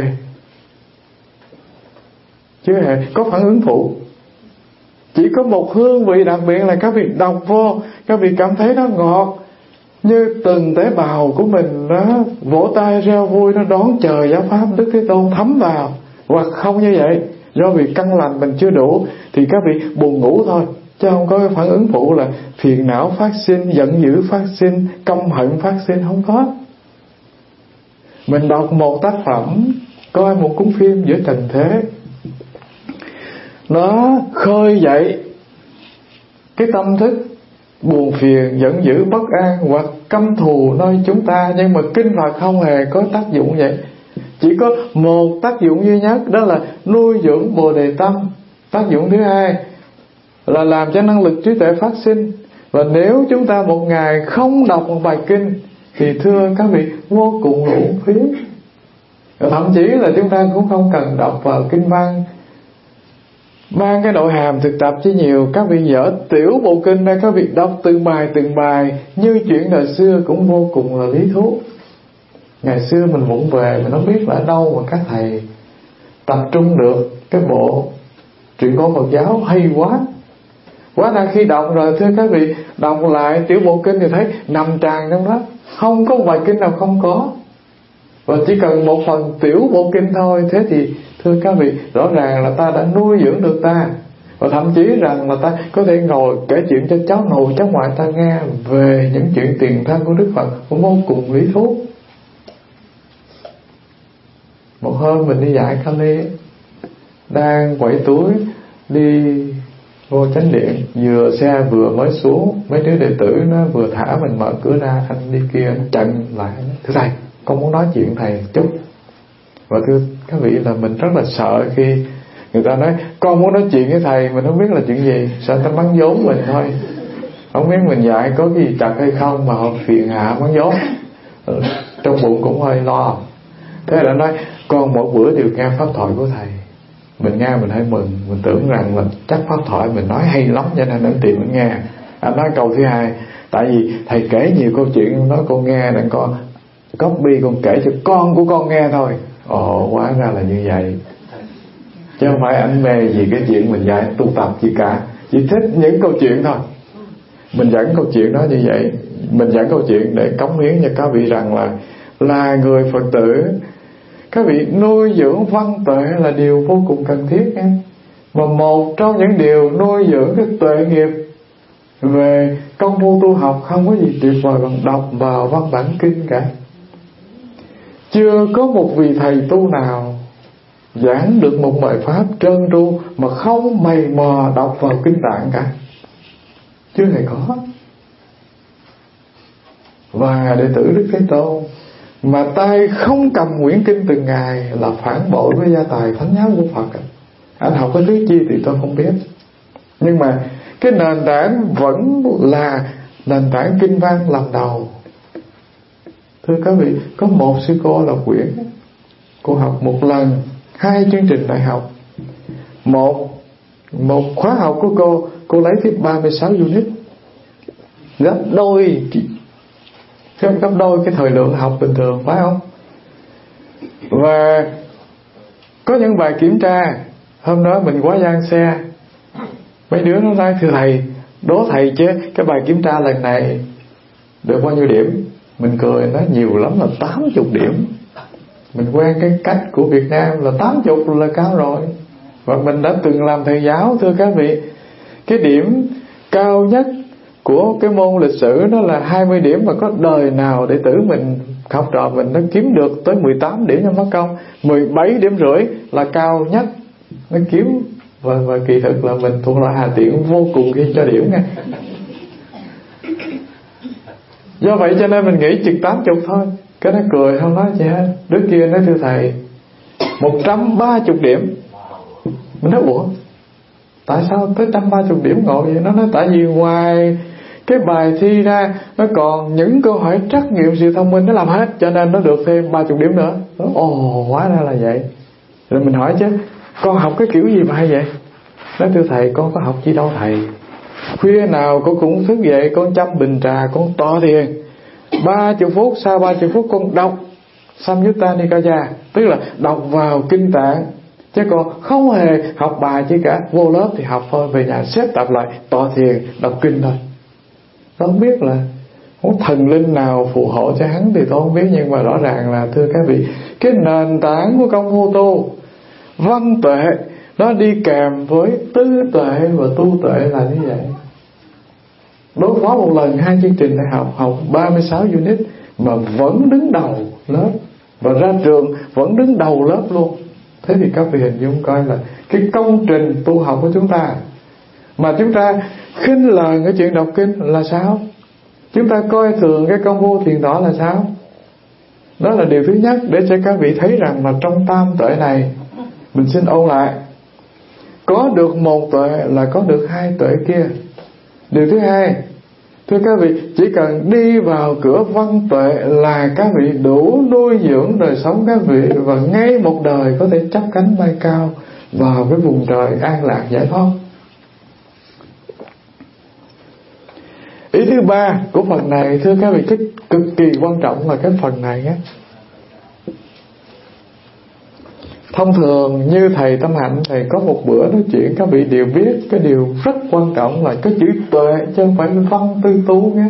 chưa hề có phản ứng phụ. Chỉ có một hương vị đặc biệt là các vị đọc vô, các vị cảm thấy nó ngọt, như từng tế bào của mình nó vỗ tay reo vui, nó đón chờ giáo pháp Đức Thế Tôn thấm vào. Hoặc không như vậy, do vì căn lành mình chưa đủ thì các vị buồn ngủ thôi, chứ không có cái phản ứng phụ là phiền não phát sinh, giận dữ phát sinh, căm hận phát sinh, không có. Mình đọc một tác phẩm, coi một cuốn phim giữa trần thế, nó khơi dậy cái tâm thức buồn phiền, giận dữ, bất an hoặc căm thù nơi chúng ta. Nhưng mà kinh Phật không hề có tác dụng vậy. Chỉ có một tác dụng duy nhất, đó là nuôi dưỡng Bồ Đề tâm. Tác dụng thứ hai là làm cho năng lực trí tuệ phát sinh. Và nếu chúng ta một ngày không đọc một bài kinh thì thưa các vị, vô cùng là uổng phí. Thậm chí là chúng ta cũng không cần đọc vào kinh văn, mang cái nội hàm thực tập chứ nhiều. Các vị dở tiểu bộ kinh ra, các vị đọc từng bài từng bài như chuyện đời xưa cũng vô cùng là lý thú. Ngày xưa mình vụng về, mình không biết là ở đâu mà các thầy tập trung được cái bộ truyện cổ Phật giáo hay quá. Quá ra khi đọc rồi thưa các vị, đọc lại tiểu bộ kinh thì thấy nằm tràn trong đó, không có bài kinh nào không có. Và chỉ cần một phần tiểu bộ kinh thôi, thế thì thưa các vị, rõ ràng là ta đã nuôi dưỡng được ta. Và thậm chí rằng là ta có thể ngồi kể chuyện cho cháu nội cháu ngoại ta nghe về những chuyện tiền thân của Đức Phật, cũng vô cùng lý thú. Một hôm mình đi dạy Kali, đang quẩy túi đi vô chánh điện, vừa xe vừa mới xuống, mấy đứa đệ tử nó vừa thả mình mở cửa ra, anh đi kia nó chặn lại: thưa thầy, con muốn nói chuyện thầy chút. Và thưa các vị, là mình rất là sợ khi người ta nói con muốn nói chuyện với thầy, mình không biết là chuyện gì, sợ ta bắn vốn mình thôi, không biết mình dạy có cái gì trật hay không mà họ phiền hạ bắn vốn. Trong bụng cũng hơi lo. Thế là nói con mỗi bữa đều nghe pháp thoại của thầy. Mình nghe mình hơi mừng, mình tưởng rằng là chắc pháp thoại mình nói hay lắm cho nên anh tìm mình nghe. Anh nói câu thứ hai: tại vì thầy kể nhiều câu chuyện, nói con nghe đặng con copy, con kể cho con của con nghe thôi. Ồ, hóa ra là như vậy. Chứ không phải anh mê gì cái chuyện mình dạy tu tập gì cả, chỉ thích những câu chuyện thôi. Mình dẫn câu chuyện đó như vậy, mình dẫn câu chuyện để cống hiến cho các vị rằng là là người Phật tử, các vị nuôi dưỡng văn tuệ là điều vô cùng cần thiết nha. Mà một trong những điều nuôi dưỡng cái tuệ nghiệp về công phu tu học không có gì tuyệt vời bằng đọc vào văn bản kinh cả. Chưa có một vị thầy tu nào giảng được một bài pháp trơn tru mà không mày mò đọc vào kinh tạng cả, chưa hề có. Và đệ tử Đức Thế Tôn mà tay không cầm quyển kinh từng ngày là phản bội với gia tài thánh giáo của Phật. Anh học cái thứ chi thì tôi không biết, nhưng mà cái nền tảng vẫn là nền tảng kinh văn làm đầu. Thưa các vị, có một sư cô là Quyển, cô học một lần hai chương trình đại học. Một một khóa học của cô, cô lấy tiếp ba mươi sáu unit, gấp đôi, gấp đôi cái thời lượng học bình thường, phải không? Và có những bài kiểm tra, hôm đó mình quá gian xe, mấy đứa nó nói thưa thầy, đố thầy chứ cái bài kiểm tra lần này được bao nhiêu điểm? Mình cười nói nhiều lắm là tám mươi điểm. Mình quen cái cách của Việt Nam là tám mươi là cao rồi. Và mình đã từng làm thầy giáo, thưa các vị, cái điểm cao nhất của cái môn lịch sử đó là hai mươi điểm, mà có đời nào đệ tử mình, học trò mình nó kiếm được tới mười tám điểm cho mất công. Mười bảy điểm rưỡi là cao nhất nó kiếm. Và, và kỳ thực là mình thuộc loại hà tiện vô cùng khi cho điểm nha. Do vậy cho nên mình nghĩ chừng tám mươi thôi. Cái nó cười không nói gì hết. Đứa kia nói thưa thầy một trăm ba mươi điểm. Mình nói ủa, tại sao tới một trăm ba mươi điểm ngộ vậy? Nó nói tại vì ngoài cái bài thi ra nó còn những câu hỏi trắc nghiệm sự thông minh nó làm hết, cho nên nó được thêm ba mươi điểm nữa. Ồ, hóa ra là vậy. Rồi mình hỏi chứ con học cái kiểu gì mà hay vậy? Nói thưa thầy, con có học gì đâu thầy. Khuya nào con cũng thức dậy, con chăm bình trà, con tọa thiền ba mươi phút, sau ba mươi phút con đọc Samyutta Nikaya, tức là đọc vào kinh tạng, chứ con không hề học bài chứ cả. Vô lớp thì học thôi, về nhà xếp tập lại, tọa thiền, đọc kinh thôi. Tôi không biết là không thần linh nào phù hộ cho hắn thì tôi không biết, nhưng mà rõ ràng là thưa các vị, cái nền tảng của công phu tu văn tuệ nó đi kèm với tư tuệ và tu tuệ là như vậy. Đối phó một lần hai chương trình đại học, học ba mươi sáu unit mà vẫn đứng đầu lớp, và ra trường vẫn đứng đầu lớp luôn. Thế thì các vị hình dung coi là cái công trình tu học của chúng ta. Mà chúng ta khinh lời cái chuyện đọc kinh là sao? Chúng ta coi thường cái công phu thiền tọa là sao? Đó là điều thứ nhất, để cho các vị thấy rằng là trong tam tuệ này, mình xin ôn lại, có được một tuệ là có được hai tuệ kia. Điều thứ hai, thưa các vị, chỉ cần đi vào cửa văn tuệ là các vị đủ nuôi dưỡng đời sống các vị, và ngay một đời có thể chắp cánh bay cao vào cái vùng trời an lạc giải thoát. Ý thứ ba của phần này, thưa các vị, cái cực kỳ quan trọng là cái phần này nhé. Thông thường như thầy Tâm Hạnh, thầy có một bữa nói chuyện, các vị đều biết cái điều rất quan trọng là cái chữ tuệ, chứ không phải văn tư tú nghe.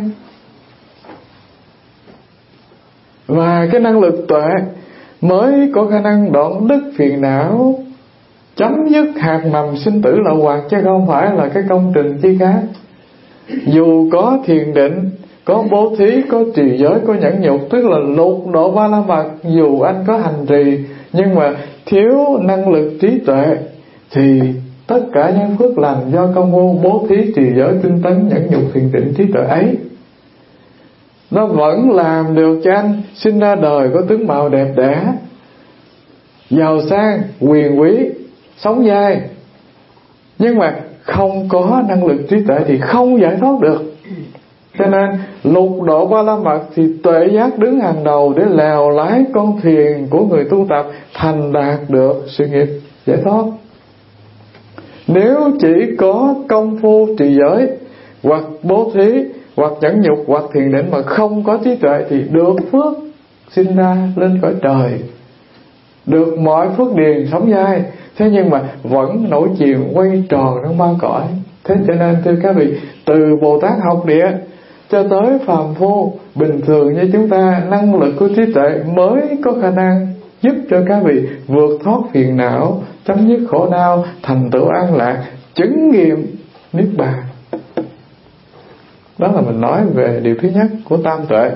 Và cái năng lực tuệ mới có khả năng đoạn đứt phiền não, chấm dứt hạt mầm sinh tử lậu hoặc, chứ không phải là cái công trình chi khác. Dù có thiền định, có bố thí, có trì giới, có nhẫn nhục, tức là lục độ ba la mật, dù anh có hành trì nhưng mà thiếu năng lực trí tuệ thì tất cả những phước lành do công phu bố thí, trì giới, tinh tấn, nhẫn nhục, thiền định, trí tuệ ấy, nó vẫn làm được cho anh sinh ra đời có tướng mạo đẹp đẽ, giàu sang, quyền quý, sống dai. Nhưng mà không có năng lực trí tuệ thì không giải thoát được. Cho nên lục độ ba la mật thì tuệ giác đứng hàng đầu để lèo lái con thuyền của người tu tập thành đạt được sự nghiệp giải thoát. Nếu chỉ có công phu trì giới hoặc bố thí hoặc nhẫn nhục hoặc thiền định mà không có trí tuệ thì được phước sinh ra lên cõi trời, được mọi phước điền sống dai, thế nhưng mà vẫn nổi chìm quay tròn trong ba cõi. Thế cho nên thưa các vị, từ Bồ Tát học địa cho tới phàm phu bình thường như chúng ta, năng lực của trí tuệ mới có khả năng giúp cho các vị vượt thoát phiền não, chấm dứt khổ đau, thành tựu an lạc, chứng nghiệm niết bàn. Đó là mình nói về điều thứ nhất của tam tuệ.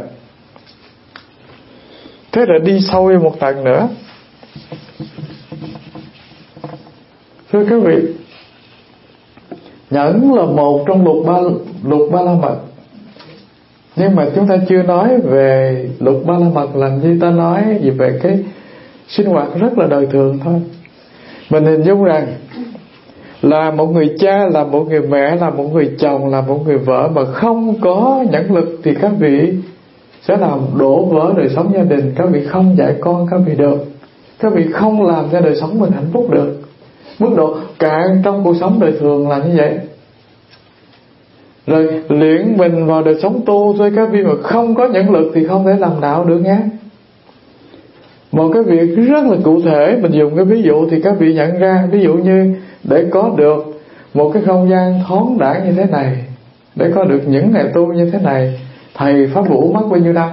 Thế là đi sâu vào một tầng nữa. Thưa các vị, nhẫn là một trong lục ba lục ba la mật. Nhưng mà chúng ta chưa nói về lục ba la mật, làm gì ta nói gì về cái sinh hoạt rất là đời thường thôi. Mình hình dung rằng là một người cha, là một người mẹ, là một người chồng, là một người vợ mà không có nhẫn lực thì các vị sẽ làm đổ vỡ đời sống gia đình, các vị không dạy con các vị được, các vị không làm cho đời sống mình hạnh phúc được. Mức độ cạn trong cuộc sống đời thường là như vậy. Rồi luyện mình vào đời sống tu thôi, các vị mà không có nhẫn lực thì không thể làm đạo được nhé. Một cái việc rất là cụ thể, mình dùng cái ví dụ thì các vị nhận ra. Ví dụ như để có được một cái không gian thoáng đãng như thế này, để có được những ngày tu như thế này, thầy Pháp Vũ mất bao nhiêu năm?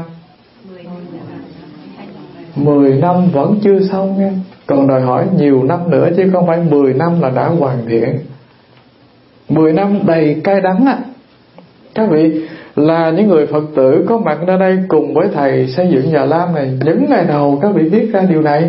Mười năm vẫn chưa xong nha. Còn đòi hỏi nhiều năm nữa, chứ không phải mười năm là đã hoàn thiện. Mười năm đầy cay đắng á. Các vị là những người Phật tử có mặt ở đây cùng với thầy xây dựng Già Lam này, những ngày đầu các vị viết ra điều này.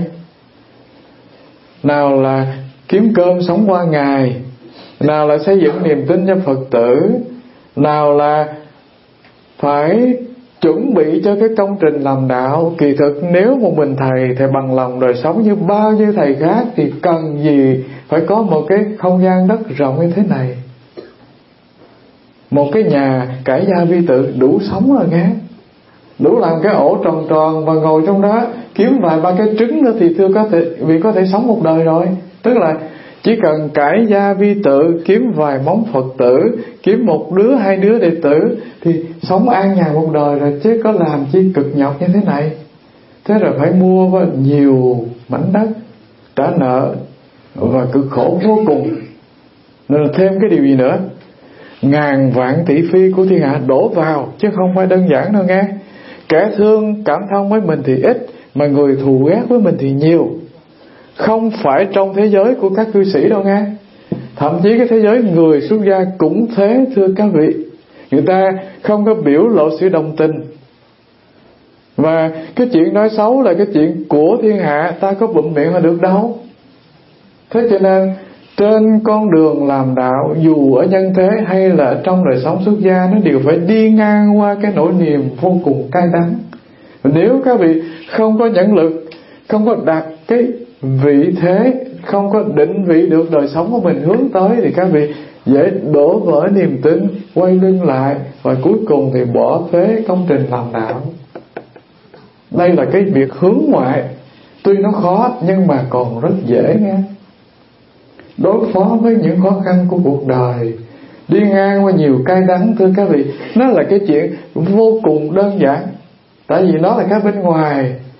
Nào là kiếm cơm sống qua ngày, nào là xây dựng niềm tin cho Phật tử, nào là phải chuẩn bị cho cái công trình làm đạo. Kỳ thực nếu một mình thầy, thầy bằng lòng đời sống như bao nhiêu thầy khác thì cần gì phải có một cái không gian đất rộng như thế này. Một cái nhà cải gia vi tự đủ sống rồi nghe, đủ làm cái ổ tròn tròn và ngồi trong đó kiếm vài ba cái trứng nữa thì thưa có thể vì có thể sống một đời rồi. Tức là chỉ cần cải gia vi tự, kiếm vài món Phật tử, kiếm một đứa hai đứa đệ tử thì sống an nhàn một đời rồi, chứ có làm chi cực nhọc như thế này. Thế rồi phải mua với nhiều mảnh đất, trả nợ và cực khổ vô cùng. Nên là thêm cái điều gì nữa, ngàn vạn tỷ phi của thiên hạ đổ vào, chứ không phải đơn giản đâu nghe. Kẻ thương cảm thông với mình thì ít, mà người thù ghét với mình thì nhiều. Không phải trong thế giới của các cư sĩ đâu nghe. Thậm chí cái thế giới người xuất gia cũng thế thưa các vị. Người ta không có biểu lộ sự đồng tình. Và cái chuyện nói xấu là cái chuyện của thiên hạ, ta có bụm miệng là được đâu. Thế cho nên trên con đường làm đạo, dù ở nhân thế hay là trong đời sống xuất gia, nó đều phải đi ngang qua cái nỗi niềm vô cùng cay đắng. Nếu các vị không có nhẫn lực, không có đặt cái vị thế, không có định vị được đời sống của mình hướng tới, thì các vị dễ đổ vỡ niềm tin, quay lưng lại, và cuối cùng thì bỏ phế công trình làm đạo. Đây là cái việc hướng ngoại, tuy nó khó nhưng mà còn rất dễ nghe. Đối phó với những khó khăn của cuộc đời, đi ngang qua nhiều cay đắng, thưa các vị, nó là cái chuyện vô cùng đơn giản. Tại vì nó là cái bên ngoài.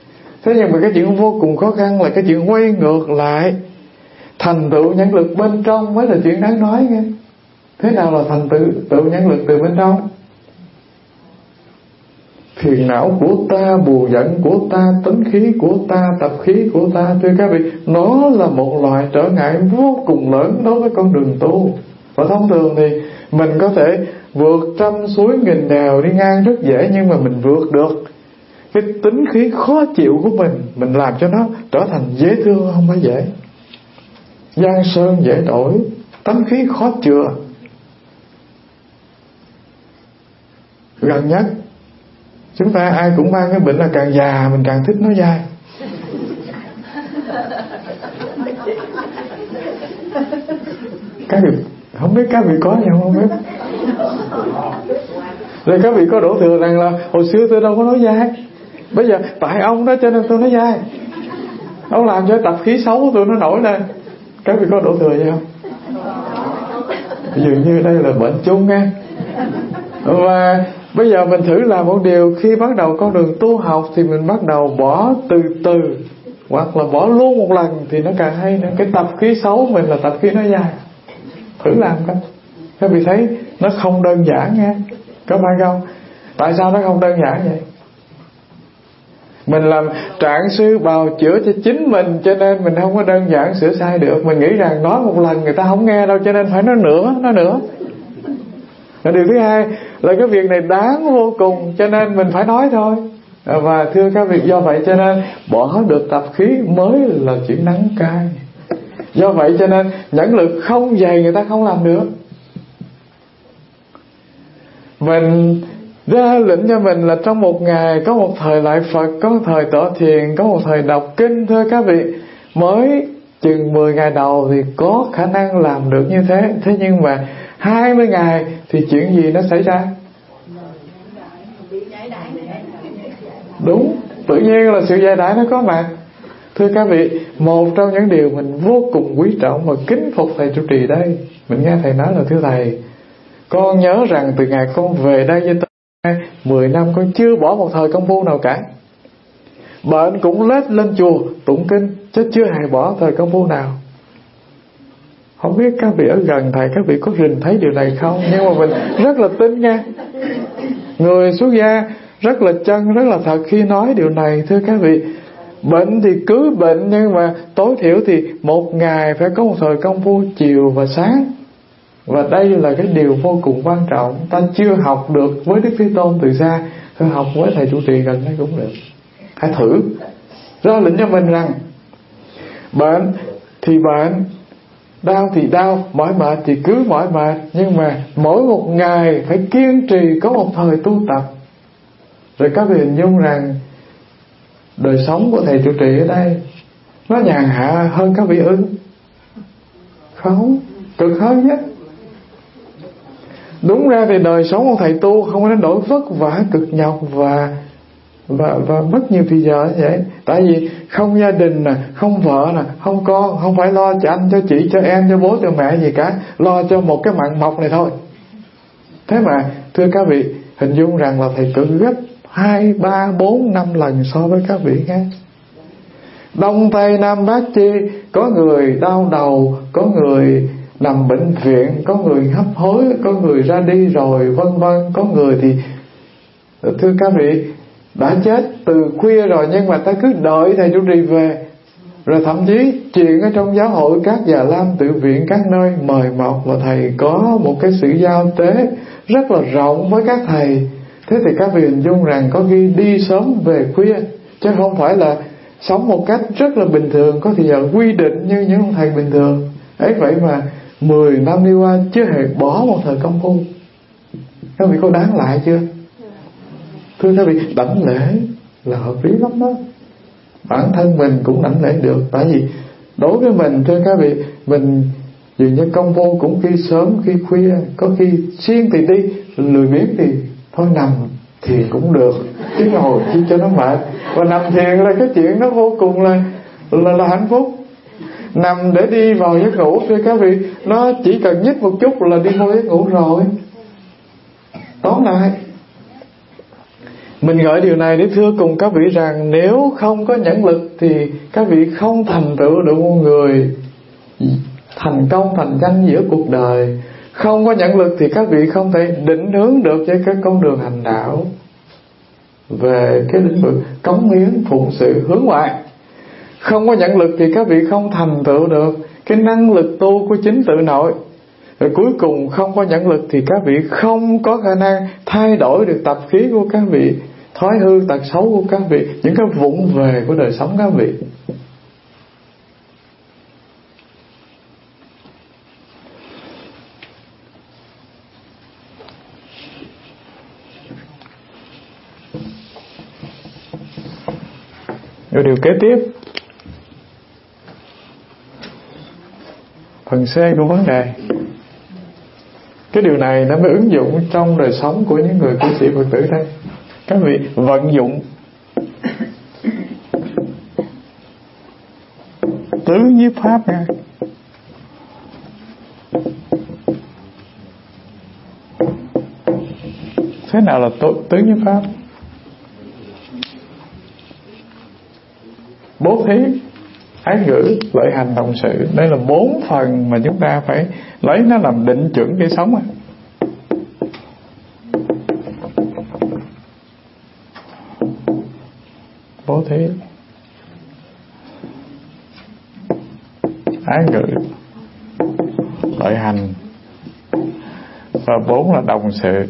Thế nhưng mà cái chuyện vô cùng khó khăn là cái chuyện quay ngược lại, thành tựu nhãn lực bên trong mới là chuyện đáng nói nghe. Thế nào là thành tựu tựu nhãn lực từ bên trong? Phiền não của ta, buồn giận của ta, tính khí của ta, tập khí của ta, thưa các vị, nó là một loại trở ngại vô cùng lớn đối với con đường tu. Và thông thường thì mình có thể vượt trăm suối nghìn đèo đi ngang rất dễ, nhưng mà mình vượt được cái tính khí khó chịu của mình, mình làm cho nó trở thành dễ thương không phải dễ. Giang sơn dễ đổi, tính khí khó chừa. Gần nhất chúng ta ai cũng mang cái bệnh là càng già mình càng thích nói dai. Các vị không biết các vị có gì không biết. Rồi các vị có đổ thừa rằng là hồi xưa tôi đâu có nói dai, bây giờ tại ông đó cho nên tôi nói dai. Ông làm cho tập khí xấu của tôi nó nổi lên. Các vị có đổ thừa gì không? Dường như đây là bệnh chung nha. Và bây giờ mình thử làm một điều, khi bắt đầu con đường tu học thì mình bắt đầu bỏ từ từ, hoặc là bỏ luôn một lần thì nó càng hay nữa. Cái tập khí xấu mình là tập khí nó dài. Thử làm coi. Các vị thấy nó không đơn giản nha. Có phải không? Tại sao nó không đơn giản vậy? Mình làm trạng sư bào chữa cho chính mình, cho nên mình không có đơn giản sửa sai được. Mình nghĩ rằng nói một lần người ta không nghe đâu, cho nên phải nói nữa, nói nữa. Và điều thứ hai là cái việc này đáng vô cùng, cho nên mình phải nói thôi. Và thưa các vị, do vậy cho nên bỏ được tập khí mới là chuyện đắng cay. Do vậy cho nên nhãn lực không dày người ta không làm được. Mình ra lệnh cho mình là trong một ngày có một thời lại Phật, có một thời tọa thiền, có một thời đọc kinh. Thưa các vị, mới chừng mười ngày đầu thì có khả năng làm được như thế. Thế nhưng mà hai mươi ngày thì chuyện gì nó xảy ra? Đúng, tự nhiên là sự giải đãi nó có mặt. Thưa các vị, một trong những điều mình vô cùng quý trọng và kính phục thầy trụ trì đây, mình nghe thầy nói là: thưa thầy, con nhớ rằng từ ngày con về đây với tôi mười năm con chưa bỏ một thời công phu nào cả. Bệnh cũng lết lên chùa tụng kinh, chứ chưa hề bỏ thời công phu nào. Không biết các vị ở gần thầy, các vị có nhìn thấy điều này không? Nhưng mà mình rất là tin nha. Người xuất gia rất là chân, rất là thật khi nói điều này. Thưa các vị, bệnh thì cứ bệnh, nhưng mà tối thiểu thì một ngày phải có một thời công phu chiều và sáng. Và đây là cái điều vô cùng quan trọng. Ta chưa học được với Đức Thế Tôn từ xa, thôi học với thầy trụ trì gần đây cũng được. Hãy thử ra lệnh cho mình rằng bệnh thì bệnh, đau thì đau, mỏi mệt thì cứ mỏi mệt, nhưng mà mỗi một ngày phải kiên trì có một thời tu tập. Rồi các vị hình dung rằng đời sống của thầy trụ trì ở đây nó nhàn hạ hơn các vị ư? Không, cực hơn nhé. Đúng ra thì đời sống của thầy tu không có đến nỗi vất vả cực nhọc và và và mất nhiều thời giờ như vậy. Tại vì không gia đình nè, không vợ nè, không con, không phải lo cho anh, cho chị, cho em, cho bố, cho mẹ gì cả, lo cho một cái mạng mọc này thôi. Thế mà thưa các vị, hình dung rằng là thầy cực gấp hai, ba, bốn, năm lần so với các vị nghe. Đông Tây Nam Bắc chi, có người đau đầu, có người nằm bệnh viện, có người hấp hối, có người ra đi rồi, vân vân. Có người thì thưa các vị đã chết từ khuya rồi, nhưng mà ta cứ đợi thầy trụ trì về. Rồi thậm chí chuyện ở trong giáo hội, các già lam tự viện, các nơi mời mọc, và thầy có một cái sự giao tế rất là rộng với các thầy. Thế thì các vị hình dung rằng có khi đi sớm về khuya, chứ không phải là sống một cách rất là bình thường, có thì giờ quy định như những ông thầy bình thường. Ấy vậy mà mười năm đi qua chưa hề bỏ một thời công phu. Các vị có đáng lại chưa? Thưa các vị, đảnh lễ là hợp lý lắm đó. Bản thân mình cũng đảnh lễ được. Tại vì đối với mình, thưa các vị, mình dường như công phu cũng khi sớm khi khuya. Có khi siêng thì đi, lười biếng thì thôi nằm thiền cũng được, chứ ngồi chi cho nó mệt. Và nằm thiền là cái chuyện nó vô cùng là là, là hạnh phúc. Nằm để đi vào giấc ngủ, thưa các vị, nó chỉ cần nhích một chút là đi vô giấc ngủ rồi. Tóm lại, Mình gọi điều này để thưa cùng các vị rằng nếu không có nhẫn lực thì các vị không thành tựu được một người thành công thành danh giữa cuộc đời. Không có nhẫn lực thì các vị không thể định hướng được cho cái con đường hành đạo về cái lĩnh vực cống hiến phụng sự hướng ngoại. Không có nhẫn lực thì các vị không thành tựu được cái năng lực tu của chính tự nội. Rồi cuối cùng không có nhẫn lực thì các vị không có khả năng thay đổi được tập khí của các vị, thói hư tật xấu của các vị, những cái vụng về của đời sống các vị. Rồi điều kế tiếp, phần C của vấn đề. Cái điều này nó mới ứng dụng trong đời sống của những người cư sĩ Phật tử đây. Các vị vận dụng tứ nhiếp pháp nha. Thế nào là tứ nhiếp pháp? Bố thí, ái ngữ, lợi hành, động sự. Đây là bốn phần mà chúng ta phải lấy nó làm định chuẩn để sống. Bố thí, ái ngữ, lợi hành, và bốn là đồng sự.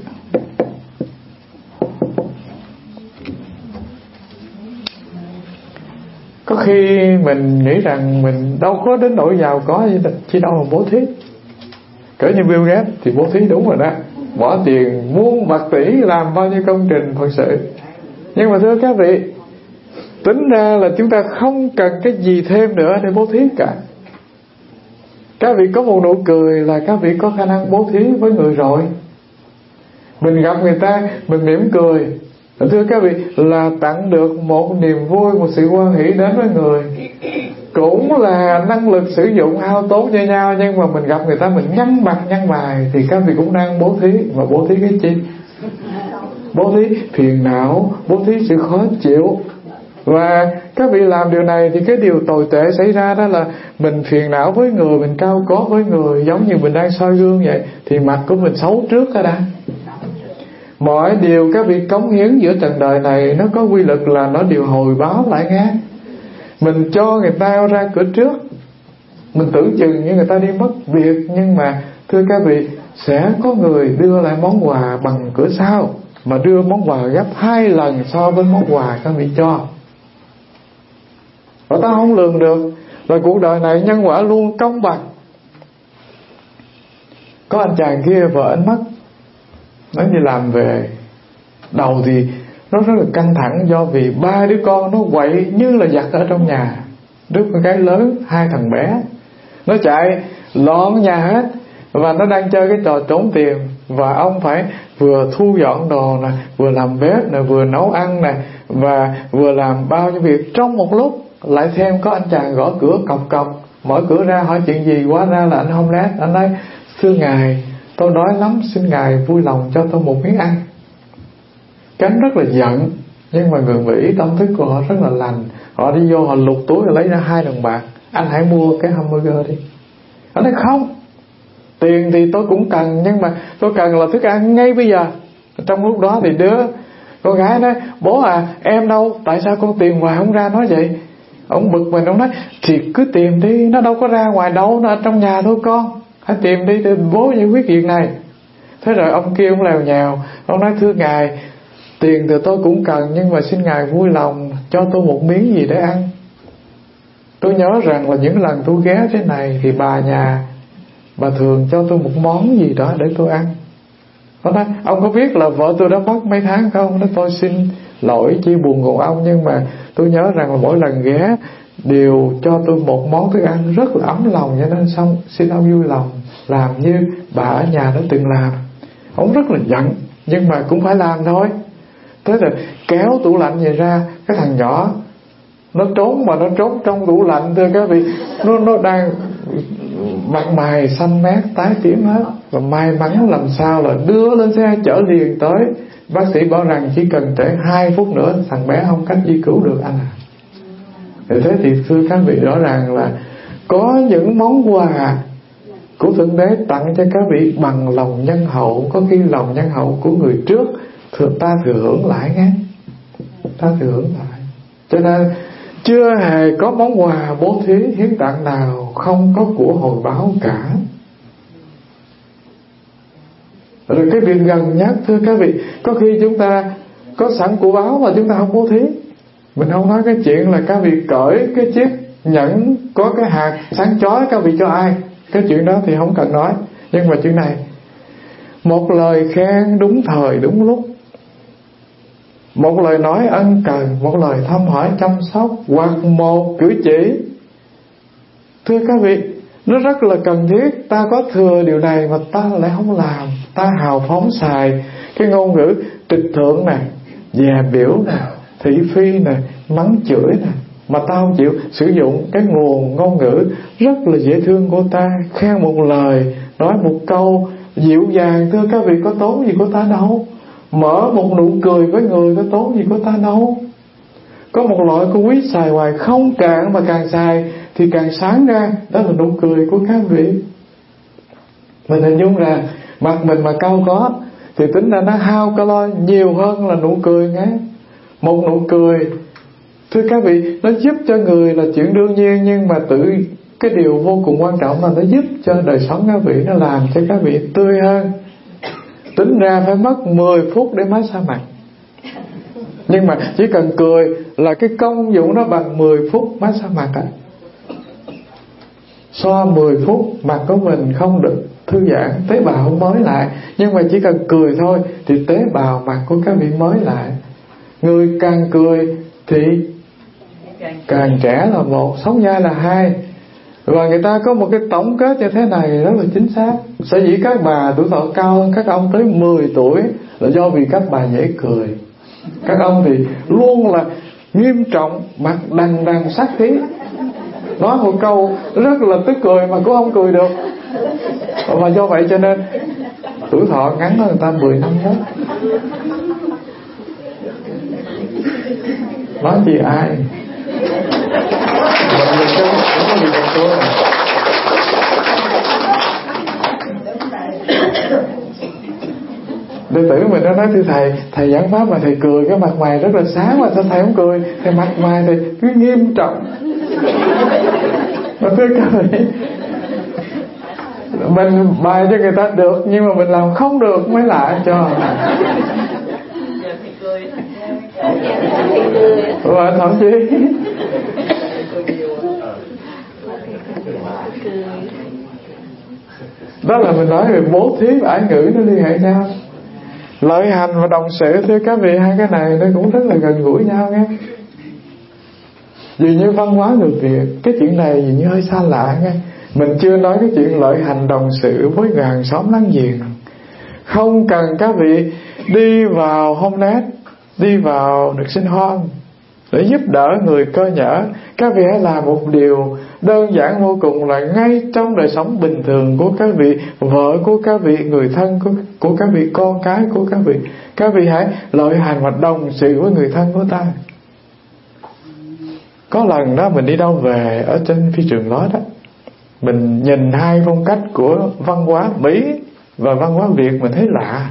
Có khi mình nghĩ rằng mình đâu có đến nỗi giàu có gì, chỉ đâu mà bố thí. Cỡ như Bill Gates thì bố thí đúng rồi đó, bỏ tiền muôn bạc tỷ làm bao nhiêu công trình Phật sự. Nhưng mà thưa các vị, tính ra là chúng ta không cần cái gì thêm nữa để bố thí cả. Các vị có một nụ cười là các vị có khả năng bố thí với người rồi. Mình gặp người ta, mình mỉm cười, thưa các vị, là tặng được một niềm vui, một sự hoan hỷ đến với người. Cũng là năng lực sử dụng hao tốn như nhau, nhưng mà mình gặp người ta mình nhăn mặt nhăn bài thì các vị cũng đang bố thí. Mà bố thí cái chi? Bố thí phiền não, bố thí sự khó chịu. Và các vị làm điều này thì cái điều tồi tệ xảy ra đó là mình phiền não với người, mình cao có với người, giống như mình đang soi gương vậy, thì mặt của mình xấu trước đó đã. Mọi điều các vị cống hiến giữa trần đời này nó có quy luật là nó đều hồi báo lại nghe. Mình cho người ta ra cửa trước, mình tưởng chừng như người ta đi mất việc, nhưng mà thưa các vị, sẽ có người đưa lại món quà bằng cửa sau, mà đưa món quà gấp hai lần so với món quà các vị cho. Và ta không lường được là cuộc đời này nhân quả luôn công bằng. Có anh chàng kia vợ anh mất, nó đi làm về, đầu thì nó rất là căng thẳng, do vì ba đứa con nó quậy như là giặc ở trong nhà. Đứa con gái lớn, hai thằng bé, nó chạy lọn nhà hết, và nó đang chơi cái trò trốn tìm. Và ông phải vừa thu dọn đồ nè, vừa làm bếp nè, vừa nấu ăn nè, và vừa làm bao nhiêu việc trong một lúc. Lại thêm có anh chàng gõ cửa cọc cọc, mở cửa ra hỏi chuyện gì, quá ra là anh không lát. Anh nói: thưa ngài, tôi đói lắm, xin ngài vui lòng cho tôi một miếng ăn. Cánh rất là giận, nhưng mà người Mỹ tâm thức của họ rất là lành. Họ đi vô, họ lục túi và lấy ra hai đồng bạc: anh hãy mua cái hamburger đi. Anh nói: không, tiền thì tôi cũng cần, nhưng mà tôi cần là thức ăn ngay bây giờ. Trong lúc đó thì đứa con gái nói: bố à, em đâu, tại sao con tìm hoài không ra? Nói vậy. Ông bực mình, ông nói: thì cứ tìm đi, nó đâu có ra ngoài đâu, nó ở trong nhà thôi con, hãy tìm đi để bố giải quyết việc này. Thế rồi ông kia ông lèo nhèo, ông nói: thưa ngài, tiền thì tôi cũng cần, nhưng mà xin ngài vui lòng cho tôi một miếng gì để ăn. Tôi nhớ rằng là những lần tôi ghé thế này thì bà nhà bà thường cho tôi một món gì đó để tôi ăn. Ông nói: ông có biết là vợ tôi đã mất mấy tháng không? Nói: tôi xin lỗi, chia buồn cùng ông, nhưng mà tôi nhớ rằng là mỗi lần ghé đều cho tôi một món thức ăn rất là ấm lòng, cho nên xong xin ông vui lòng làm như bà ở nhà đã từng làm. Ông rất là giận, nhưng mà cũng phải làm thôi. Thế rồi kéo tủ lạnh về ra, cái thằng nhỏ nó trốn, mà nó trốn trong tủ lạnh, thưa các vị, nó nó đang mặt mày xanh mét tái tím hết, và may mắn làm sao là đưa lên xe chở liền tới. Bác sĩ bảo rằng chỉ cần trễ hai phút nữa thằng bé không cách di cứu được anh à. Thì thế thì thưa các vị, rõ ràng là có những món quà của Thượng Đế tặng cho các vị bằng lòng nhân hậu. Có khi lòng nhân hậu của người trước thường ta thừa hưởng lại nghe, ta thừa hưởng lại. Cho nên chưa hề có món quà bố thí hiến tặng nào không có của hồi báo cả. Rồi cái việc gần nhất thưa các vị, có khi chúng ta có sẵn của báo mà chúng ta không bố thí. Mình không nói cái chuyện là các vị cởi cái chiếc nhẫn có cái hạt sáng chói các vị cho ai, cái chuyện đó thì không cần nói. Nhưng mà chuyện này, một lời khen đúng thời đúng lúc, một lời nói ân cần, một lời thăm hỏi chăm sóc, hoặc một cử chỉ, thưa các vị, nó rất là cần thiết. Ta có thừa điều này mà ta lại không làm. Ta hào phóng xài cái ngôn ngữ trịch thượng nè, dè biểu nè, thị phi nè, mắng chửi nè, mà ta không chịu sử dụng cái nguồn ngôn ngữ rất là dễ thương của ta, khen một lời, nói một câu dịu dàng. Thưa các vị, có tốn gì của ta đâu. Mở một nụ cười với người có tốn gì của ta đâu. Có một loại của quý xài hoài không cạn, mà càng xài thì càng sáng ra. Đó là nụ cười của các vị. Mình hình dung ra mặt mình mà cau có thì tính ra nó hao calo nhiều hơn là nụ cười nghe. Một nụ cười, thưa các vị, nó giúp cho người là chuyện đương nhiên, nhưng mà tự cái điều vô cùng quan trọng là nó giúp cho đời sống các vị, nó làm cho các vị tươi hơn. Tính ra phải mất mười phút để massage mặt, nhưng mà chỉ cần cười là cái công dụng nó bằng mười phút massage mặt á. Xoa mười phút mặt của mình không được thư giãn, tế bào không mới lại, nhưng mà chỉ cần cười thôi thì tế bào mặt của các vị mới lại. Người càng cười thì càng trẻ là một, sống dai là hai. Và người ta có một cái tổng kết như thế này rất là chính xác. Sở dĩ các bà tuổi thọ cao hơn các ông tới mười tuổi là do vì các bà dễ cười. Các ông thì luôn là nghiêm trọng, mặt đằng đằng sát khí, nói một câu rất là tức cười mà cũng không cười được. Và do vậy cho nên tuổi thọ ngắn hơn người ta mười năm đó. Nói gì ai mình mình không có gì bằng tôi. Đệ tử mình nó nói thưa thầy, thầy giảng pháp mà thầy cười cái mặt mày rất là sáng, mà sao thầy không cười? Thầy mặt mày thì cứ nghiêm trọng. Mà thưa các vị, mình bài cho người ta được nhưng mà mình làm không được mới lạ cho. Và thậm chí đó là mình nói về bố thí và ái ngữ nó liên hệ nhau. Lợi hành và đồng sự, thưa các vị, hai cái này nó cũng rất là gần gũi nhau nghe. Vì như văn hóa người Việt, cái chuyện này vì như hơi xa lạ nghe. Mình chưa nói cái chuyện lợi hành đồng sự với người hàng xóm láng giềng. Không cần các vị đi vào Homenet, đi vào nursing home để giúp đỡ người cơ nhở. Các vị hãy làm một điều đơn giản vô cùng là ngay trong đời sống bình thường của các vị, vợ của các vị, người thân của, của các vị, con cái của các vị, các vị hãy lợi hành và đồng sự với người thân của ta. Có lần đó mình đi đâu về ở trên phi trường đó đó, mình nhìn hai phong cách của văn hóa Mỹ và văn hóa Việt, mình thấy lạ.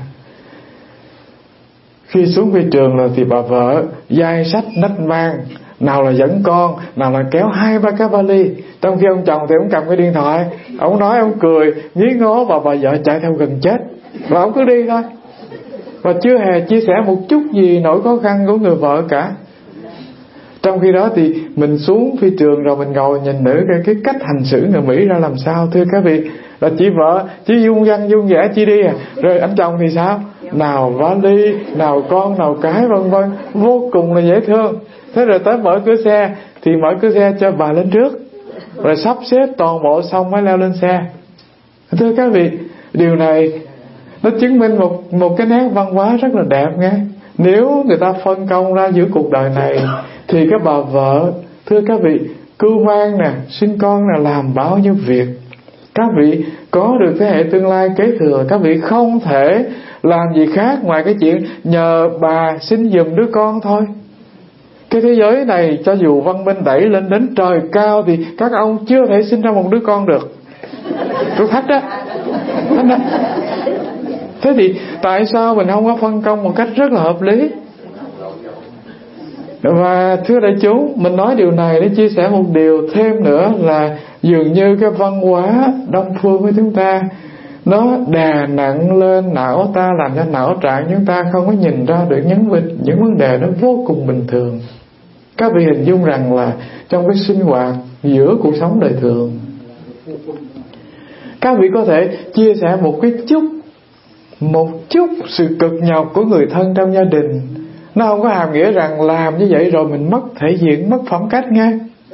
Khi xuống phi trường là thì bà vợ dai sách nách mang, nào là dẫn con, nào là kéo hai ba cái vali, trong khi ông chồng thì ông cầm cái điện thoại, ông nói, ông cười nhí ngó, và bà vợ chạy theo gần chết, và ông cứ đi thôi, và chưa hề chia sẻ một chút gì nỗi khó khăn của người vợ cả. Trong khi đó thì mình xuống phi trường rồi mình ngồi nhìn nữ cái, cái cách hành xử người Mỹ ra làm sao. Thưa các vị, là chị vợ chỉ dung dăng dung dẻ chi đi à, rồi anh chồng thì sao, nào vali, nào con, nào cái, vân vân, vô cùng là dễ thương. Thế rồi tới mở cửa xe thì mở cửa xe cho bà lên trước, rồi sắp xếp toàn bộ xong mới leo lên xe. Thưa các vị, điều này nó chứng minh một một cái nét văn hóa rất là đẹp nghe. Nếu người ta phân công ra giữa cuộc đời này thì cái bà vợ, thưa các vị, cưu mang nè, sinh con nè, làm bao nhiêu việc, Các vị có được thế hệ tương lai kế thừa, các vị không thể làm gì khác ngoài cái chuyện nhờ bà sinh giùm đứa con thôi. Cái thế giới này cho dù văn minh đẩy lên đến trời cao thì các ông chưa thể sinh ra một đứa con được. Tôi thách đó, thách đó. Thế thì tại sao mình không có phân công một cách rất là hợp lý? Và thưa đại chúng, mình nói điều này để chia sẻ một điều thêm nữa là dường như cái văn hóa Đông phương của chúng ta nó đè nặng lên não ta, làm cho não trạng chúng ta không có nhìn ra được những những vấn đề nó vô cùng bình thường. Các vị hình dung rằng là trong cái sinh hoạt giữa cuộc sống đời thường, các vị có thể chia sẻ một cái chút một chút sự cực nhọc của người thân trong gia đình. Nó không có hàm nghĩa rằng làm như vậy rồi mình mất thể diện, mất phẩm cách nghe.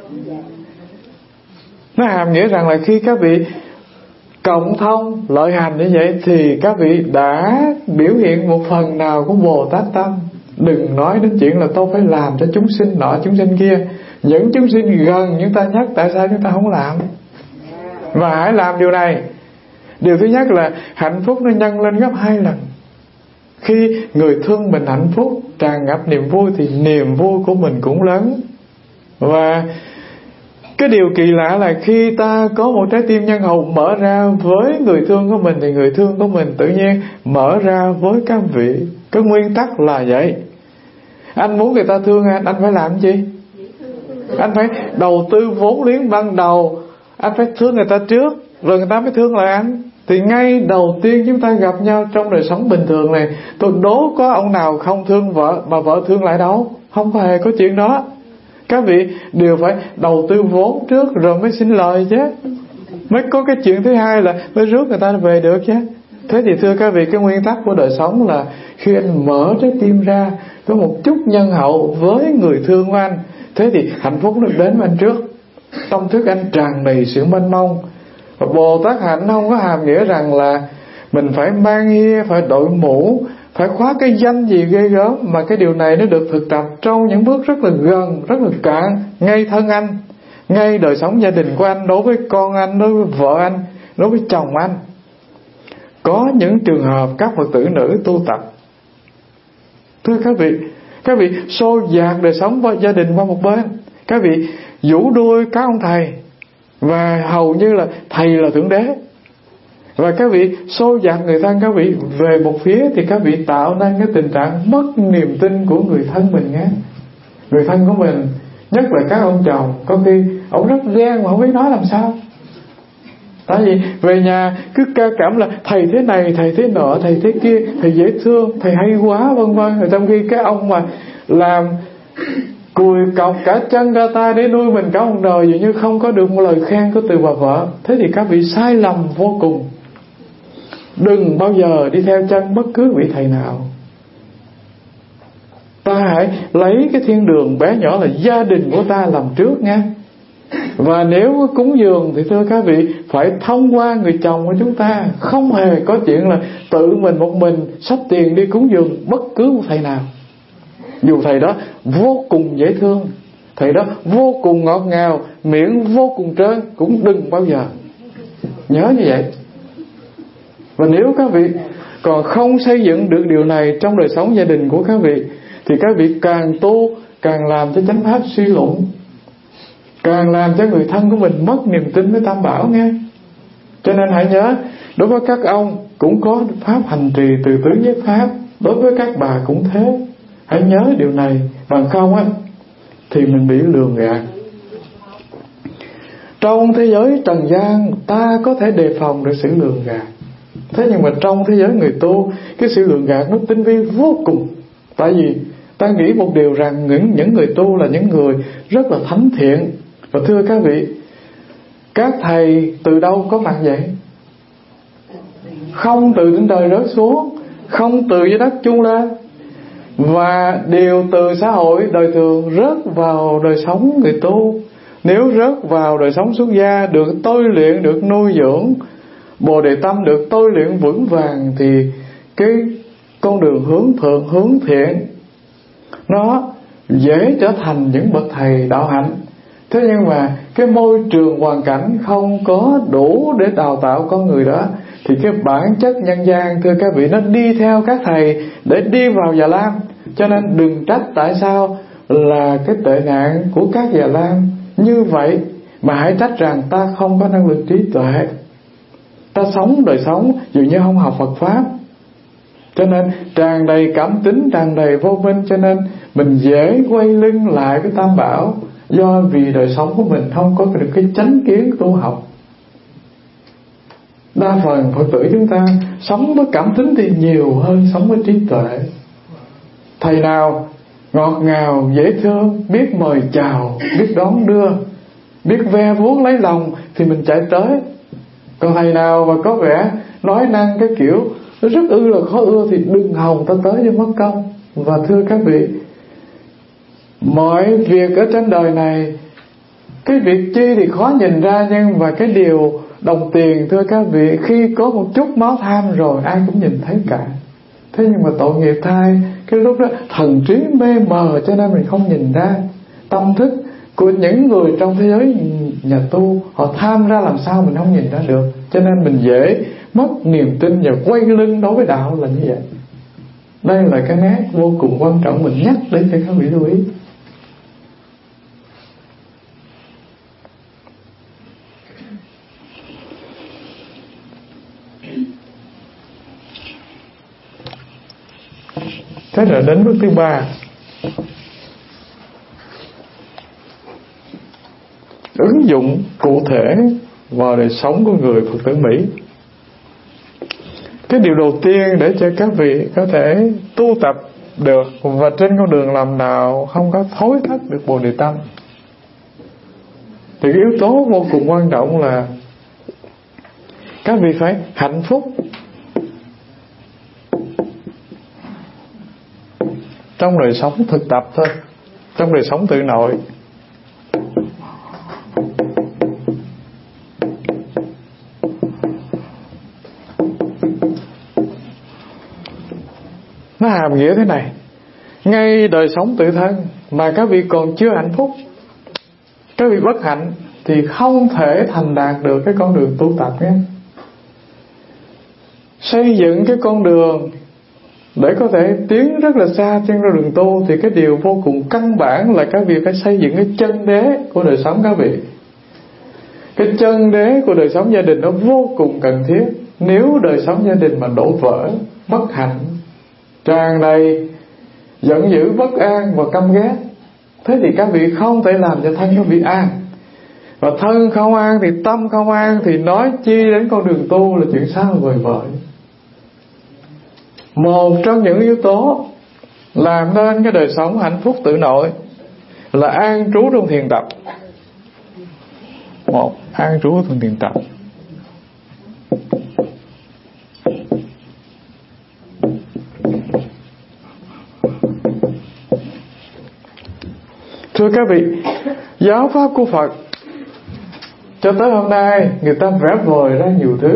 Nó hàm nghĩa rằng là khi các vị cộng thông lợi hành như vậy thì các vị đã biểu hiện một phần nào của Bồ Tát tâm. Đừng nói đến chuyện là tôi phải làm cho chúng sinh nọ chúng sinh kia. Những chúng sinh gần chúng ta nhất, tại sao chúng ta không làm? Và hãy làm điều này. Điều thứ nhất là hạnh phúc nó nhân lên gấp hai lần. Khi người thương mình hạnh phúc, tràn ngập niềm vui thì niềm vui của mình cũng lớn. Và cái điều kỳ lạ là khi ta có một trái tim nhân hậu mở ra với người thương của mình thì người thương của mình tự nhiên mở ra với các vị. Cái nguyên tắc là vậy. Anh muốn người ta thương anh, anh phải làm gì? Anh phải đầu tư vốn liếng ban đầu. Anh phải thương người ta trước, rồi người ta mới thương lại anh. Thì ngay đầu tiên chúng ta gặp nhau trong đời sống bình thường này, tôi đố có ông nào không thương vợ mà vợ thương lại đâu. Không hề có chuyện đó. Các vị đều phải đầu tư vốn trước rồi mới xin lời chứ. Mới có cái chuyện thứ hai là mới rước người ta về được chứ. Thế thì thưa các vị, cái nguyên tắc của đời sống là khi anh mở trái tim ra, có một chút nhân hậu với người thương của anh, thế thì hạnh phúc được đến với anh trước. Tâm thức anh tràn đầy sự mênh mông. Và Bồ Tát hạnh không có hàm nghĩa rằng là mình phải mang hia, phải đội mũ, phải khoác cái danh gì ghê gớm. Mà cái điều này nó được thực tập trong những bước rất là gần, rất là cạn, ngay thân anh, ngay đời sống gia đình của anh, đối với con anh, đối với vợ anh, đối với chồng anh. Có những trường hợp các Phật tử nữ tu tập, thưa các vị, các vị xô dạt đời sống và gia đình qua một bên, các vị vũ đuôi các ông thầy, và hầu như là thầy là thượng đế, và các vị xô dạt người thân các vị về một phía, thì các vị tạo nên cái tình trạng mất niềm tin của người thân mình nghe. Người thân của mình, nhất là các ông chồng, có khi ông rất ghen mà không biết nói làm sao. Tại vì về nhà cứ ca cảm là thầy thế này, thầy thế nọ, thầy thế kia, thầy dễ thương, thầy hay quá, vân vân. Rồi trong khi cái ông mà làm cùi cọc cả chân cả tay để nuôi mình cả một đời, dường như không có được một lời khen của từ bà vợ. Thế thì các vị sai lầm vô cùng. Đừng bao giờ đi theo chân bất cứ vị thầy nào. Ta hãy lấy cái thiên đường bé nhỏ là gia đình của ta làm trước nha. Và nếu có cúng dường thì thưa các vị, phải thông qua người chồng của chúng ta. Không hề có chuyện là tự mình một mình xách tiền đi cúng dường bất cứ một thầy nào. Dù thầy đó vô cùng dễ thương, thầy đó vô cùng ngọt ngào, miệng vô cùng trơn, cũng đừng bao giờ. Nhớ như vậy. Và nếu các vị còn không xây dựng được điều này trong đời sống gia đình của các vị, thì các vị càng tu càng làm cho chánh pháp suy luận, càng làm cho người thân của mình mất niềm tin với Tam Bảo nghe. Cho nên hãy nhớ, đối với các ông cũng có pháp hành trì từ tứ nhất pháp, đối với các bà cũng thế. Hãy nhớ điều này, bằng không á thì mình bị lường gạt. Trong thế giới trần gian ta có thể đề phòng được sự lường gạt. Thế nhưng mà trong thế giới người tu, cái sự lường gạt nó tinh vi vô cùng. Tại vì ta nghĩ một điều rằng những, những người tu là những người rất là thánh thiện. Và thưa các vị, các thầy từ đâu có mặt vậy? Không từ trên trời rớt xuống, không từ dưới đất chung lên, và đều từ xã hội đời thường rớt vào đời sống người tu. Nếu rớt vào đời sống xuất gia, được tôi luyện, được nuôi dưỡng, Bồ Đề tâm được tôi luyện vững vàng, thì cái con đường hướng thượng, hướng thiện nó dễ trở thành những bậc thầy đạo hạnh. Thế nhưng mà cái môi trường hoàn cảnh không có đủ để đào tạo con người đó, thì cái bản chất nhân gian, thưa các vị, nó đi theo các thầy để đi vào Già Lam. Cho nên đừng trách tại sao là cái tệ nạn của các Già Lam như vậy, mà hãy trách rằng ta không có năng lực trí tuệ, ta sống đời sống dường như không học Phật Pháp, cho nên tràn đầy cảm tính, tràn đầy vô minh, cho nên mình dễ quay lưng lại với Tam Bảo, do vì đời sống của mình không có được cái chánh kiến tu học. Đa phần Phật tử chúng ta sống với cảm tính thì nhiều hơn sống với trí tuệ. Thầy nào ngọt ngào, dễ thương, biết mời chào, biết đón đưa, biết ve vuốt lấy lòng thì mình chạy tới. Còn thầy nào mà có vẻ nói năng cái kiểu nó rất ư là khó ưa thì đừng hòng ta tới cho mất công. Và thưa các vị, mọi việc ở trên đời này, cái việc chi thì khó nhìn ra, nhưng mà cái điều đồng tiền, thưa các vị, khi có một chút máu tham rồi ai cũng nhìn thấy cả. Thế nhưng mà tội nghiệp thay, cái lúc đó thần trí mê mờ cho nên mình không nhìn ra. Tâm thức của những người trong thế giới nhà tu, họ tham ra làm sao mình không nhìn ra được. Cho nên mình dễ mất niềm tin và quay lưng đối với đạo là như vậy. Đây là cái nét vô cùng quan trọng mình nhắc để cho các vị lưu ý. Thế là đến bước thứ ba, ứng dụng cụ thể vào đời sống của người Phật tử Mỹ. Cái điều đầu tiên để cho các vị có thể tu tập được và trên con đường làm nào không có thối thất được Bồ Đề Tâm, thì cái yếu tố vô cùng quan trọng là các vị phải hạnh phúc trong đời sống thực tập thôi, trong đời sống tự nội. Nó hàm nghĩa thế này: ngay đời sống tự thân mà các vị còn chưa hạnh phúc, các vị bất hạnh, thì không thể thành đạt được cái con đường tu tập nhé. Xây dựng cái con đường để có thể tiến rất là xa trên con đường tu, thì cái điều vô cùng căn bản là các vị phải xây dựng cái chân đế của đời sống các vị. Cái chân đế của đời sống gia đình nó vô cùng cần thiết. Nếu đời sống gia đình mà đổ vỡ, bất hạnh, tràn đầy giận dữ, bất an và căm ghét, thế thì các vị không thể làm cho thân các vị an. Và thân không an thì tâm không an, thì nói chi đến con đường tu là chuyện sao vời vợi. Một trong những yếu tố làm nên cái đời sống hạnh phúc tự nội là an trú trong thiền tập. Một, an trú trong thiền tập. Thưa các vị, giáo pháp của Phật cho tới hôm nay người ta vẽ vời ra nhiều thứ.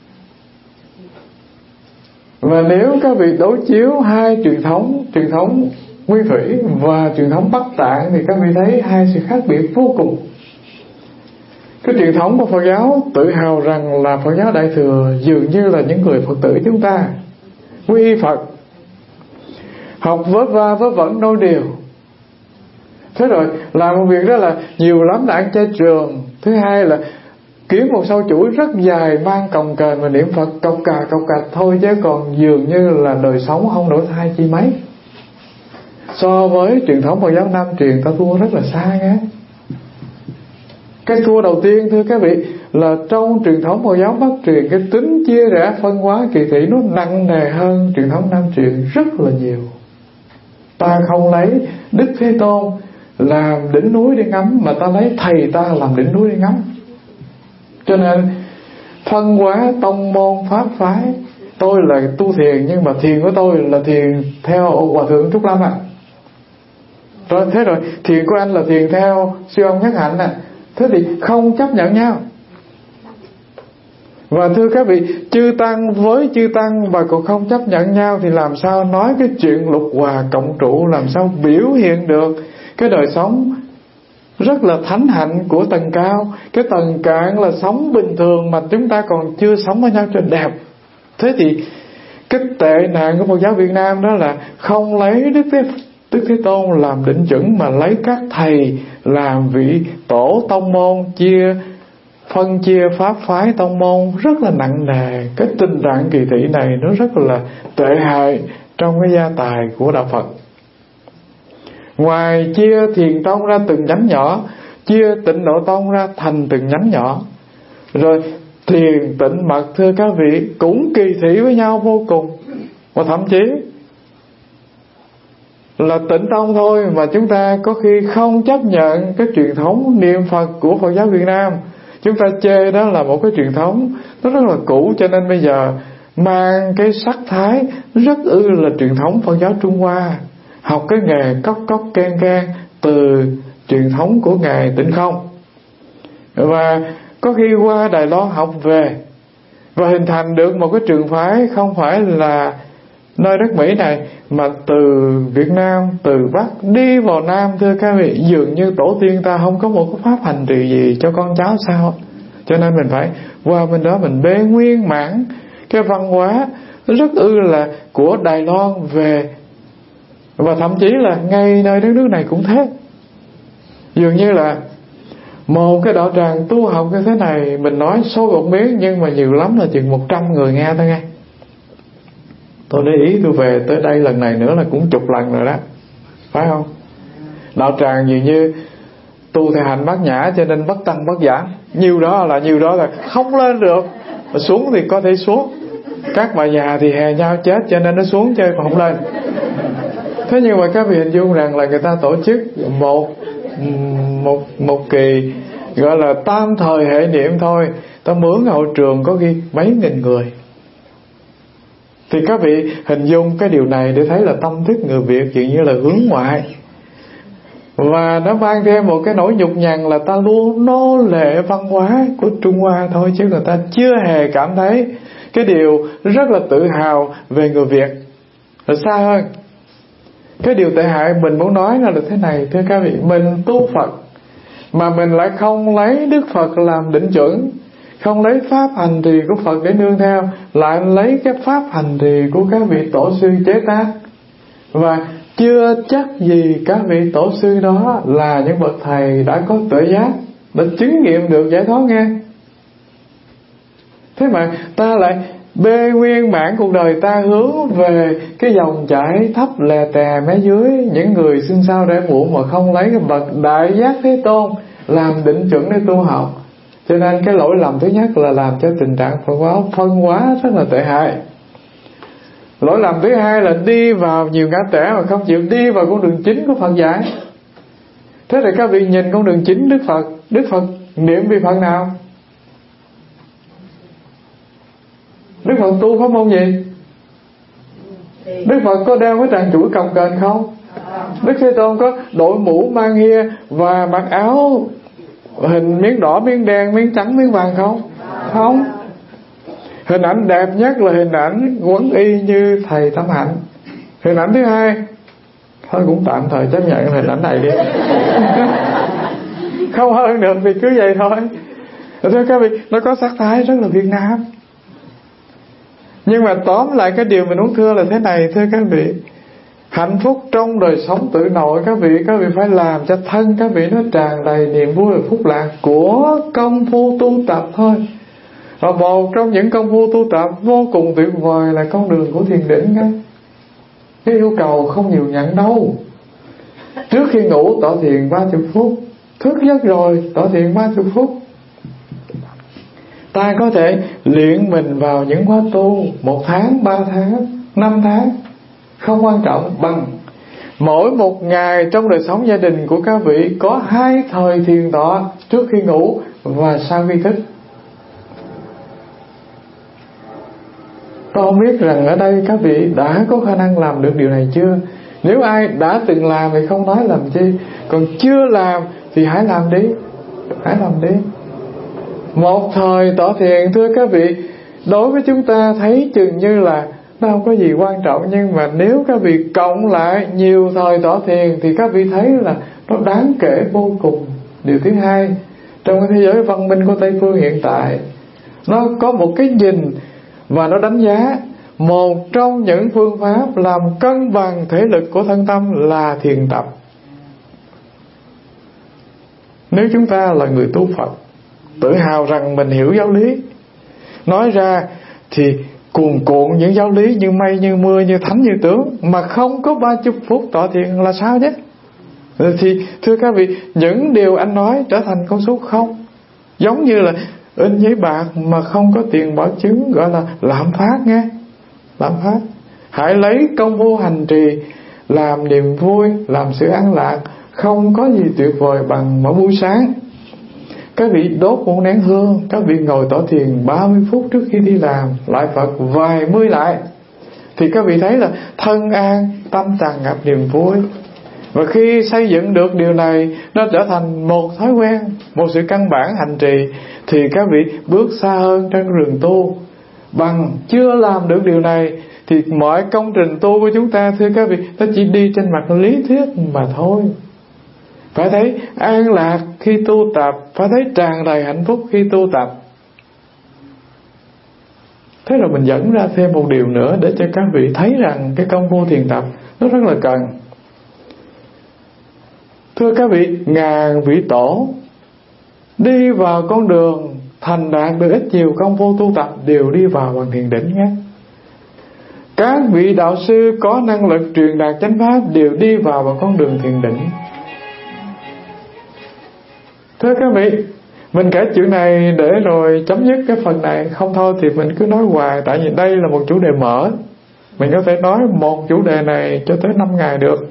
Và nếu các vị đối chiếu hai truyền thống, truyền thống Nguyên Thủy và truyền thống Bắc Tạng, thì các vị thấy hai sự khác biệt vô cùng. Cái truyền thống của Phật giáo tự hào rằng là Phật giáo Đại Thừa dường như là những người Phật tử chúng ta quy y Phật, học vớ va vớ vẩn đôi điều. Thế rồi làm một việc đó là nhiều lắm là ăn chay trường. Thứ hai là kiếm một sâu chuỗi rất dài, mang cồng kềnh và niệm Phật cộc cà cộc cạch thôi, chứ còn dường như là đời sống không đổi thay chi mấy. So với truyền thống Phật giáo Nam truyền, ta thua rất là xa nghe. Cái thua đầu tiên, thưa các vị, là trong truyền thống Phật giáo Bắc truyền, cái tính chia rẽ phân hóa kỳ thị nó nặng nề hơn truyền thống Nam truyền rất là nhiều. Ta không lấy Đức Thế Tôn làm đỉnh núi để ngắm, mà ta lấy thầy ta làm đỉnh núi để ngắm. Cho nên phân hóa tông môn pháp phái. Tôi là tu thiền, nhưng mà thiền của tôi là thiền theo Hòa Thượng Trúc Lâm à. Rồi thế rồi thiền của anh là thiền theo Sư ông Nhất Hạnh à. Thế thì không chấp nhận nhau. Và thưa các vị, chư tăng với chư tăng mà còn không chấp nhận nhau, thì làm sao nói cái chuyện lục hòa cộng trụ, làm sao biểu hiện được cái đời sống rất là thánh hạnh của tầng cao. Cái tầng cạn là sống bình thường mà chúng ta còn chưa sống với nhau cho đẹp. Thế thì cái tệ nạn của Phật giáo Việt Nam đó là không lấy Đức Thế, Đức Thế Tôn làm đỉnh chuẩn, mà lấy các thầy làm vị tổ tông môn, chia phân chia pháp phái tông môn rất là nặng nề. Cái tình trạng kỳ thị này nó rất là tệ hại trong cái gia tài của đạo Phật. Ngoài chia thiền tông ra từng nhánh nhỏ, chia tịnh độ tông ra thành từng nhánh nhỏ, rồi thiền tịnh mật, thưa các vị, cũng kỳ thị với nhau vô cùng. Và thậm chí là tịnh tông thôi mà chúng ta có khi không chấp nhận cái truyền thống niệm Phật của Phật giáo Việt Nam. Chúng ta chê đó là một cái truyền thống nó rất là cũ, cho nên bây giờ mang cái sắc thái rất ư là truyền thống Phật giáo Trung Hoa, học cái nghề cốc cốc can can từ truyền thống của Ngài Tịnh Không. Và có khi qua Đài Loan học về và hình thành được một cái trường phái không phải là nơi đất Mỹ này, mà từ Việt Nam, từ Bắc đi vào Nam, thưa các vị, dường như tổ tiên ta không có một cái pháp hành trì gì cho con cháu sao. Cho nên mình phải qua bên đó mình bê nguyên mãn cái văn hóa rất ư là của Đài Loan về. Và thậm chí là ngay nơi đất nước này cũng thế. Dường như là một cái đạo tràng tu học như thế này, mình nói số một miếng, nhưng mà nhiều lắm là chừng một trăm người nghe thôi nghe. Tôi để ý tôi về tới đây lần này nữa là cũng chục lần rồi đó, phải không? Đạo tràng dường như tu theo hành bát nhã, cho nên bất tăng bất giảm. Nhiều đó là nhiều đó là không lên được, mà xuống thì có thể xuống. Các bà già thì hè nhau chết, cho nên nó xuống chơi mà không lên. Thế nhưng mà các vị hình dung rằng là người ta tổ chức một một một kỳ gọi là tam thời hệ niệm thôi, ta mướn hậu trường có khi mấy nghìn người. Thì các vị hình dung cái điều này để thấy là tâm thức người Việt dường như là hướng ngoại. Và nó mang thêm một cái nỗi nhục nhằn là ta luôn nô lệ văn hóa của Trung Hoa thôi, chứ người ta chưa hề cảm thấy cái điều rất là tự hào về người Việt. Là xa hơn. Cái điều tệ hại mình muốn nói là thế này, thưa các vị, mình tu Phật mà mình lại không lấy Đức Phật làm đỉnh chuẩn, không lấy pháp hành trì của Phật để nương theo, lại lấy cái pháp hành trì của các vị tổ sư chế tác. Và chưa chắc gì các vị tổ sư đó là những bậc thầy đã có tuệ giác, đã chứng nghiệm được giải thoát nghe. Thế mà ta lại bê nguyên mãn cuộc đời ta hướng về cái dòng chảy thấp lè tè mé dưới, những người sinh sao để muộn mà không lấy cái bậc đại giác Thế Tôn làm định chuẩn để tu học. Cho nên cái lỗi lầm thứ nhất là làm cho tình trạng Phật giáo phân hóa rất là tệ hại. Lỗi lầm thứ hai là đi vào nhiều ngã rẽ mà không chịu đi vào con đường chính của Phật dạy. Thế thì các vị nhìn con đường chính Đức Phật, Đức Phật niệm vị Phật nào? Đức Phật tu pháp môn gì? Đức Phật có đeo cái tràng chuỗi cồng kềnh không? Đức Thế Tôn có đội mũ mang hia và mặc áo hình miếng đỏ, miếng đen, miếng trắng, miếng vàng không? Không. Hình ảnh đẹp nhất là hình ảnh quấn y như thầy Tâm Hạnh. Hình ảnh thứ hai, thôi cũng tạm thời chấp nhận hình ảnh này đi. Không hơn được thì cứ vậy thôi. Thưa các vị, nó có sắc thái rất là Việt Nam. Nhưng mà tóm lại cái điều mình muốn thưa là thế này, thưa các vị, hạnh phúc trong đời sống tự nội các vị, các vị phải làm cho thân các vị nó tràn đầy niềm vui và phúc lạc của công phu tu tập thôi. Và một trong những công phu tu tập vô cùng tuyệt vời là con đường của thiền định nghe. Cái yêu cầu không nhiều nhận đâu. Trước khi ngủ tọa thiền ba mươi phút, thức giấc rồi tọa thiền ba mươi phút. Ta có thể luyện mình vào những khóa tu một tháng, ba tháng, năm tháng, không quan trọng, bằng mỗi một ngày trong đời sống gia đình của các vị có hai thời thiền tọa, trước khi ngủ và sau khi thức. Tôi không biết rằng ở đây các vị đã có khả năng làm được điều này chưa. Nếu ai đã từng làm thì không nói làm chi, còn chưa làm thì hãy làm đi, hãy làm đi. Một thời tọa thiền, thưa các vị, đối với chúng ta thấy chừng như là nó không có gì quan trọng, nhưng mà nếu các vị cộng lại nhiều thời tọa thiền thì các vị thấy là nó đáng kể vô cùng. Điều thứ hai, trong cái thế giới văn minh của Tây phương hiện tại, nó có một cái nhìn và nó đánh giá một trong những phương pháp làm cân bằng thể lực của thân tâm là thiền tập. Nếu chúng ta là người tu Phật, tự hào rằng mình hiểu giáo lý, nói ra thì cuồn cuộn những giáo lý như mây như mưa, như thánh như tướng, mà không có ba chục phút tọa thiền là sao chứ? Thì thưa các vị, những điều anh nói trở thành con số không. Giống như là in giấy bạc mà không có tiền bảo chứng, gọi là lạm phát nghe. Lạm phát. Hãy lấy công phu hành trì làm niềm vui, làm sự an lạc. Không có gì tuyệt vời bằng mỗi buổi sáng các vị đốt một nén hương, các vị ngồi tọa thiền ba mươi phút trước khi đi làm, lại Phật vài mươi lại, thì các vị thấy là thân an, tâm tràn ngập niềm vui. Và khi xây dựng được điều này, nó trở thành một thói quen, một sự căn bản hành trì, thì các vị bước xa hơn trên rừng tu. Bằng chưa làm được điều này thì mọi công trình tu của chúng ta, thưa các vị, nó chỉ đi trên mặt lý thuyết mà thôi. Phải thấy an lạc khi tu tập, phải thấy tràn đầy hạnh phúc khi tu tập. Thế rồi mình dẫn ra thêm một điều nữa để cho các vị thấy rằng cái công phu thiền tập nó rất là cần. Thưa các vị, ngàn vị tổ đi vào con đường thành đạt được ít nhiều công phu tu tập đều đi vào bằng thiền định nhé. Các vị đạo sư có năng lực truyền đạt chánh pháp đều đi vào bằng con đường thiền định. Thưa các vị, mình kể chuyện này để rồi chấm dứt cái phần này. Không thôi thì mình cứ nói hoài, tại vì đây là một chủ đề mở. Mình có thể nói một chủ đề này cho tới năm ngày được.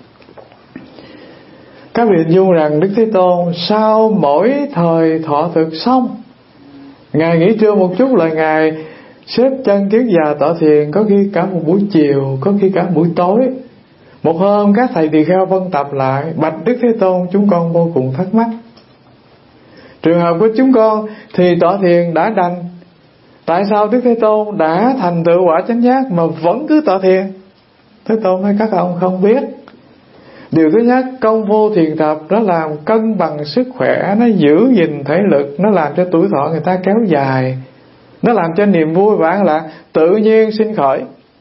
Các vị hình dung rằng Đức Thế Tôn sau mỗi thời thọ thực xong, Ngài nghỉ trưa một chút là Ngài xếp chân kiết già tọa thiền, có khi cả một buổi chiều, có khi cả buổi tối. Một hôm các thầy tỳ kheo vân tập lại, bạch Đức Thế Tôn, chúng con vô cùng thắc mắc. Trường hợp của chúng con thì tọa thiền đã đành, tại sao Đức Thế Tôn đã thành tựu quả chánh giác mà vẫn cứ tọa thiền? Thế Tôn nói các ông không biết. Điều thứ nhất, công phu thiền tập nó làm cân bằng sức khỏe, nó giữ gìn thể lực, nó làm cho tuổi thọ người ta kéo dài, nó làm cho niềm vui và an lạc tự nhiên sinh khởi.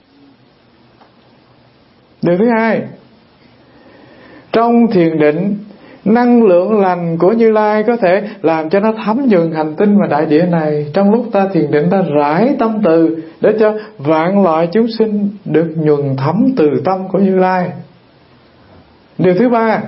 Điều thứ hai, trong thiền định, năng lượng lành của Như Lai có thể làm cho nó thấm nhuần hành tinh và đại địa này. Trong lúc ta thiền định, ta rải tâm từ để cho vạn loại chúng sinh được nhuần thấm từ tâm của Như Lai. Điều thứ ba,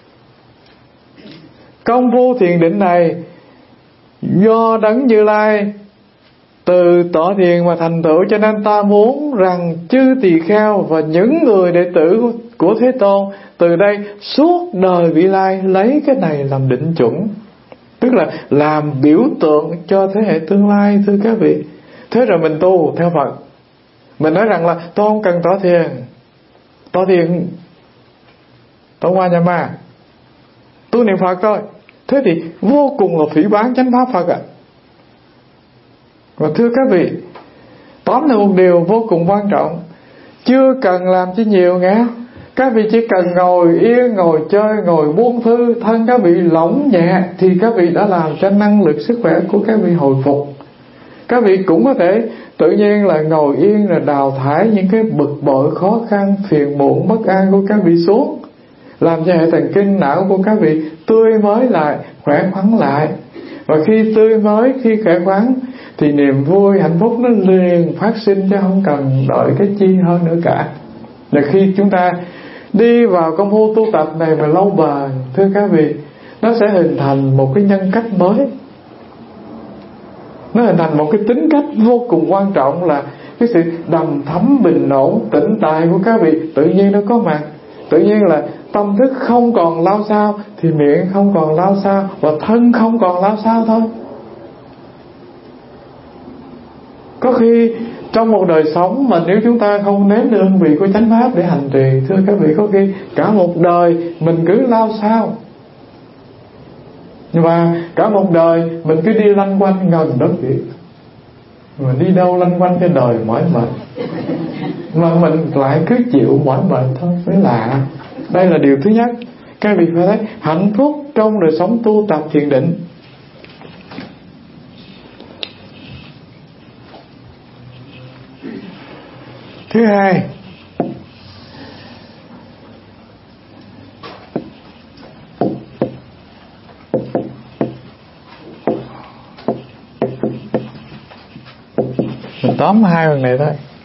công phu thiền định này do Đấng Như Lai từ tọa thiền mà thành tựu, cho nên ta muốn rằng chư tỳ kheo và những người đệ tử của Thế Tôn từ đây suốt đời vị lai lấy cái này làm định chuẩn, tức là làm biểu tượng cho thế hệ tương lai. Thưa các vị, thế rồi mình tu theo Phật, mình nói rằng là tôi không cần tọa thiền, tọa thiền tôi qua nhà ma, tu niệm Phật thôi. Thế thì vô cùng là phỉ báng chánh pháp Phật ạ. À. Và thưa các vị, tóm lại một điều vô cùng quan trọng, chưa cần làm chi nhiều nghe. Các vị chỉ cần ngồi yên, ngồi chơi, ngồi buông thư, thân các vị lỏng nhẹ, thì các vị đã làm cho năng lực sức khỏe của các vị hồi phục. Các vị cũng có thể tự nhiên là ngồi yên là đào thải những cái bực bội, khó khăn, phiền muộn, bất an của các vị xuống, làm cho hệ thần kinh não của các vị tươi mới lại, khỏe khoắn lại. Và khi tươi mới, khi khỏe khoắn thì niềm vui, hạnh phúc nó liền phát sinh, chứ không cần đợi cái chi hơn nữa cả. Và khi chúng ta đi vào công phu tu tập này mà lâu bền, thưa các vị, nó sẽ hình thành một cái nhân cách mới, nó hình thành một cái tính cách vô cùng quan trọng, là cái sự đầm thấm bình ổn tĩnh tại của các vị tự nhiên nó có mặt. Tự nhiên là tâm thức không còn lao xao thì miệng không còn lao xao và thân không còn lao xao thôi. Có khi trong một đời sống mà nếu chúng ta không nếm được hương vị của chánh pháp để hành trì, thưa các vị, có khi cả một đời mình cứ lao xao, và cả một đời mình cứ đi lanh quanh gần đất Việt, mà đi đâu lanh quanh cái đời mỏi mệt, mà mình lại cứ chịu mỏi mệt thôi, mới lạ. Đây là điều thứ nhất. Các vị phải thấy hạnh phúc trong trong đời sống tu tập thiền định. Thứ hai, mình tóm hai phần này thôi.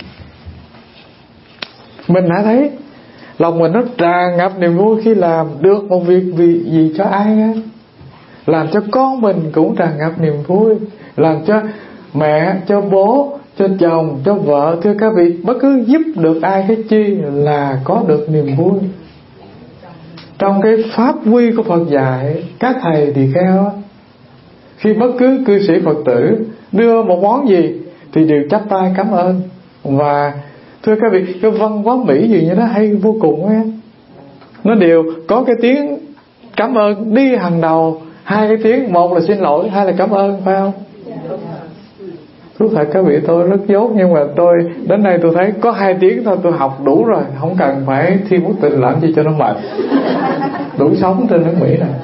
Mình đã thấy lòng mình nó tràn ngập niềm vui khi làm được một việc vì gì cho ai á. Làm cho con mình cũng tràn ngập niềm vui, làm cho mẹ, cho bố, cho chồng, cho vợ. Thưa các vị, bất cứ giúp được ai cái chi là có được niềm vui. Trong cái pháp quy của Phật dạy, các thầy tỳ kheo, khi bất cứ cư sĩ Phật tử đưa một món gì thì đều chắp tay cảm ơn. Và thưa các vị, cái văn hóa Mỹ gì như đó hay vô cùng á. Nó đều có cái tiếng cảm ơn đi hàng đầu. Hai cái tiếng, một là xin lỗi, hai là cảm ơn, phải không? Thú thật các vị, tôi rất dốt, nhưng mà tôi đến nay tôi thấy có hai tiếng thôi tôi học đủ rồi, không cần phải thi bút tình làm gì cho nó mệt. Đủ sống trên nước Mỹ này.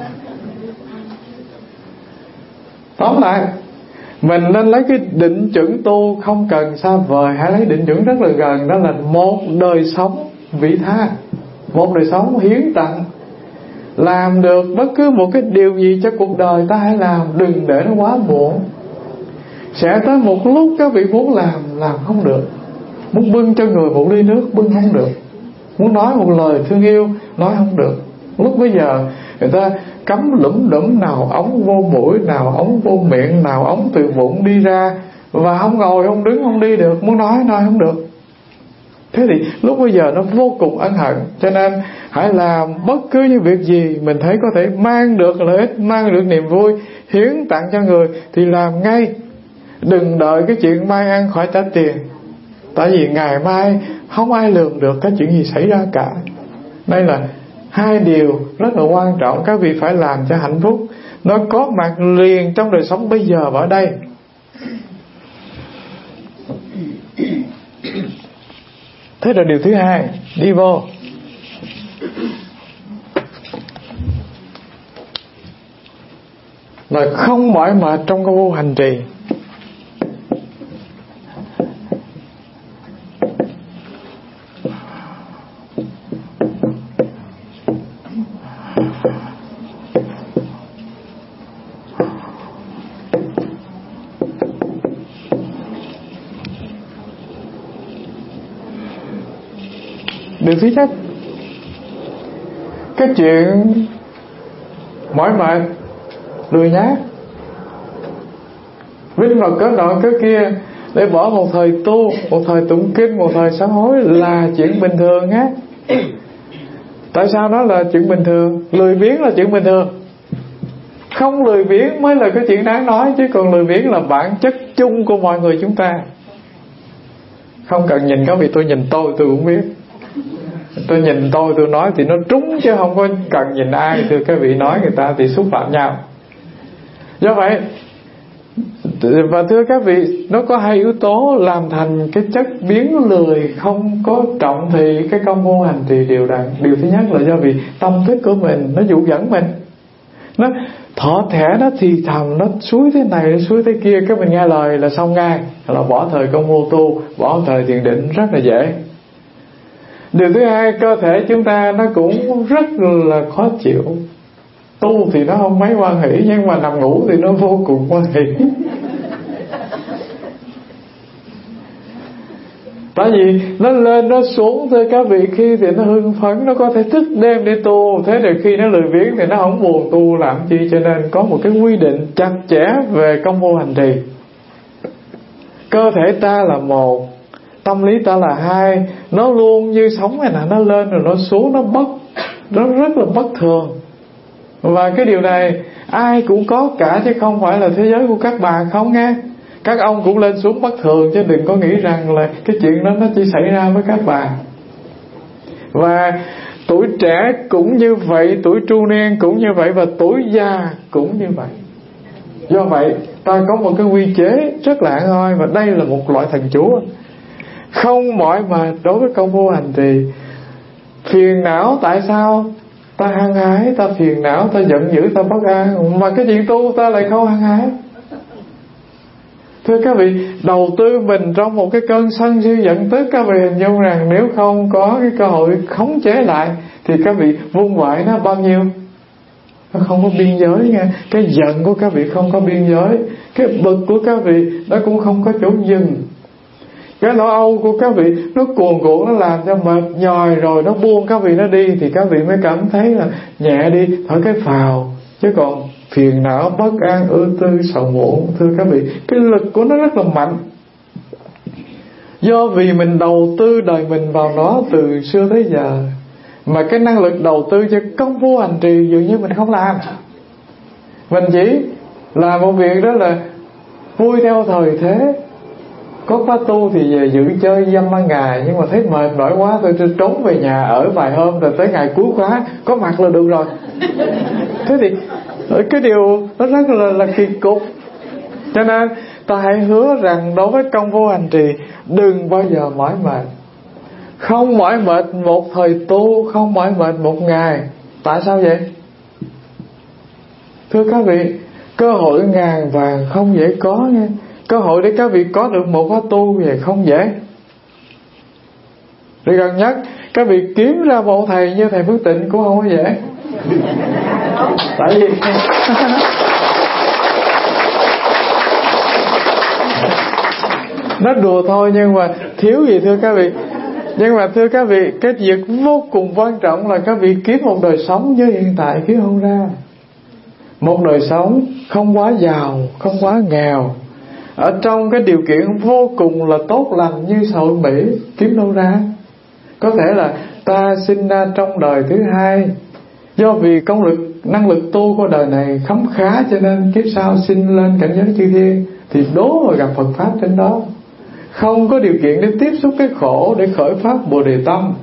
Tóm lại, mình nên lấy cái định chuẩn tu không cần xa vời, hãy lấy định chuẩn rất là gần, đó là một đời sống vị tha, một đời sống hiến tặng. Làm được bất cứ một cái điều gì cho cuộc đời ta hãy làm, đừng để nó quá muộn. Sẽ tới một lúc các vị muốn làm, làm không được. Muốn bưng cho người một ly nước, bưng không được. Muốn nói một lời thương yêu, nói không được. Lúc bây giờ người ta cắm lủm đủm, nào ống vô mũi, nào ống vô miệng, nào ống từ bụng đi ra, và không ngồi, không đứng, không đi được. Muốn nói, nói không được. Thế thì lúc bây giờ nó vô cùng ân hận. Cho nên hãy làm bất cứ những việc gì mình thấy có thể mang được lợi ích, mang được niềm vui, hiến tặng cho người thì làm ngay. Đừng đợi cái chuyện mai ăn khỏi trả tiền. Tại vì ngày mai không ai lường được cái chuyện gì xảy ra cả. Đây là hai điều rất là quan trọng các vị phải làm cho hạnh phúc. Nó có mặt liền trong đời sống bây giờ và ở đây. Thế là điều thứ hai, đi vô. Là không mỏi mệt trong công phu hành trì. Điều thứ nhất, cái chuyện mỏi mệt, lười nhác, vinh vào cớ nọ cớ kia để bỏ một thời tu, một thời tụng kinh, một thời sám hối là chuyện bình thường á. Tại sao nó là chuyện bình thường? Lười biếng là chuyện bình thường. Không lười biếng mới là cái chuyện đáng nói, chứ còn lười biếng là bản chất chung của mọi người chúng ta. Không cần nhìn các vị, tôi nhìn tôi tôi cũng biết. Tôi nhìn tôi tôi nói thì nó trúng, chứ không có cần nhìn ai. Thưa các vị, nói người ta thì xúc phạm nhau. Do vậy, và thưa các vị, nó có hai yếu tố làm thành cái chất biến lười không có trọng thì cái công phu hành trì đều đặn. Điều thứ nhất là do vì tâm thức của mình nó dụ dẫn mình, nó thọ thẻ, nó thì thầm, nó suối thế này, nó suối thế kia, cái mình nghe lời là xong ngay, là bỏ thời công phu tu, bỏ thời thiền định rất là dễ. Điều thứ hai, cơ thể chúng ta nó cũng rất là khó chịu. Tu thì nó không mấy hoan hỷ, nhưng mà nằm ngủ thì nó vô cùng hoan hỷ. Tại vì nó lên nó xuống, thưa các vị, khi thì nó hưng phấn, nó có thể thức đêm để tu. Thế thì khi nó lười biếng thì nó không buồn tu làm chi. Cho nên có một cái quy định chặt chẽ về công phu hành trì. Cơ thể ta là một, tâm lý ta là hai. Nó luôn như sóng này nè, nó lên rồi nó xuống, nó bất, nó rất là bất thường. Và cái điều này ai cũng có cả, chứ không phải là thế giới của các bà không nghe. Các ông cũng lên xuống bất thường, chứ đừng có nghĩ rằng là cái chuyện đó nó chỉ xảy ra với các bà. Và tuổi trẻ cũng như vậy, tuổi trung niên cũng như vậy, và tuổi già cũng như vậy. Do vậy ta có một cái quy chế rất là hẳn hoi, và đây là một loại thần chúa. Không mỏi mệt đối với công phu hành trì. Phiền não tại sao? ta hăng hái, ta phiền não, ta giận dữ, ta bất an, mà cái chuyện tu ta lại không hăng hái. Thưa các vị, đầu tư mình trong một cái cơn sân si giận tức, các vị hình dung rằng nếu không có cái cơ hội khống chế lại thì các vị vung vãi nó bao nhiêu? Nó không có biên giới nha. Cái giận của các vị không có biên giới, cái bực của các vị nó cũng không có chỗ dừng. Cái nỗi âu của các vị nó cuồn cuộn, nó làm cho mệt nhòi, rồi nó buông các vị nó đi thì các vị mới cảm thấy là nhẹ đi, thở cái phào. Chứ còn phiền não, bất an, ưu tư, sầu muộn, thưa các vị, cái lực của nó rất là mạnh. Do vì mình đầu tư đời mình vào nó từ xưa tới giờ, mà cái năng lực đầu tư cho công phu hành trì dường như mình không làm. Mình chỉ làm một việc đó là vui theo thời thế. Có khóa tu thì về dự chơi dăm ba ngày, nhưng mà thấy mệt mỏi quá tôi trốn về nhà ở vài hôm, rồi tới ngày cuối khóa có mặt là được rồi. Thế thì cái điều nó rất là, là kỳ cục. Cho nên ta hãy hứa rằng đối với công phu hành trì đừng bao giờ mỏi mệt. Không mỏi mệt một thời tu, không mỏi mệt một ngày. Tại sao vậy? Thưa các vị, cơ hội ngàn vàng không dễ có nha. Cơ hội để các vị có được một khóa tu về không dễ. Để gần nhất các vị kiếm ra một thầy như thầy Phước Tịnh cũng không có dễ. Tại vì nó đùa thôi, nhưng mà thiếu gì thưa các vị. Nhưng mà thưa các vị, cái việc vô cùng quan trọng là các vị kiếm một đời sống với hiện tại kiếm không ra. Một đời sống không quá giàu, không quá nghèo, ở trong cái điều kiện vô cùng là tốt lành như xã hội Mỹ, kiếm đâu ra. Có thể là ta sinh ra trong đời thứ hai, do vì công lực, năng lực tu của đời này khấm khá, cho nên kiếp sau sinh lên cảnh giới chư thiên thì đố mà gặp Phật Pháp trên đó. Không có điều kiện để tiếp xúc cái khổ, để khởi phát Bồ Đề Tâm.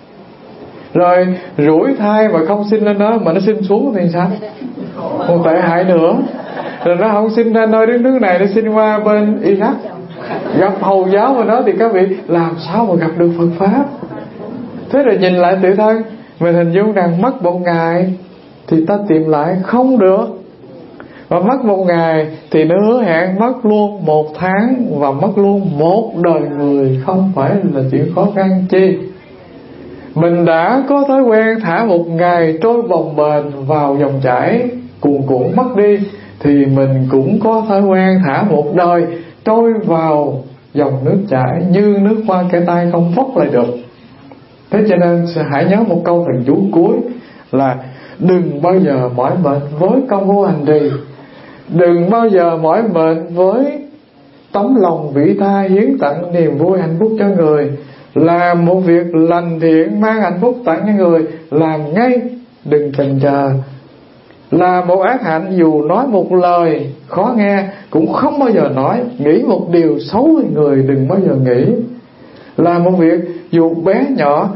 Rồi rủi thai mà không sinh lên đó, mà nó sinh xuống thì sao? Còn tệ hại nữa. Rồi nó không sinh ra nơi đến nước này, nó sinh qua bên Iraq, gặp Hồi giáo ở đó, thì các vị làm sao mà gặp được Phật Pháp? Thế rồi nhìn lại tự thân, mình hình dung rằng mất một ngày thì ta tìm lại không được, và mất một ngày thì nó hứa hẹn mất luôn một tháng, và mất luôn một đời người, không phải là chuyện khó khăn chi. Mình đã có thói quen thả một ngày trôi bồng bềnh vào dòng chảy cuồn cuộn mất đi, thì mình cũng có thói quen thả một đời trôi vào dòng nước chảy như nước hoa cây tay không vốc lại được. Thế cho nên hãy nhớ một câu thần chú cuối là đừng bao giờ mỏi mệt với công phu hành trì, đừng bao giờ mỏi mệt với tấm lòng vĩ tha hiến tặng niềm vui hạnh phúc cho người. Làm một việc lành thiện mang hạnh phúc tặng cho người, làm ngay, đừng chần chờ. Là một ác hạnh dù nói một lời khó nghe cũng không bao giờ nói. Nghĩ một điều xấu về người đừng bao giờ nghĩ. Làm một việc dù bé nhỏ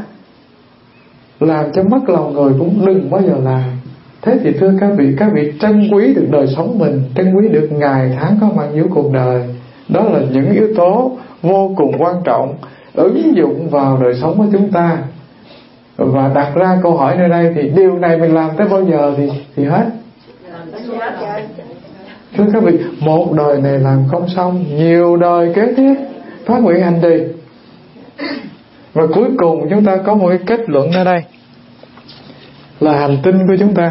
làm cho mất lòng người cũng đừng bao giờ làm. Thế thì thưa các vị, các vị trân quý được đời sống mình, trân quý được ngày tháng có mặt giữa cuộc đời. Đó là những yếu tố vô cùng quan trọng ứng dụng vào đời sống của chúng ta. Và đặt ra câu hỏi nơi đây thì điều này mình làm tới bao giờ thì, thì hết. Thưa các vị, một đời này làm không xong, nhiều đời kế tiếp phát nguyện hành trì. Và cuối cùng chúng ta có một cái kết luận ở đây là hành tinh của chúng ta.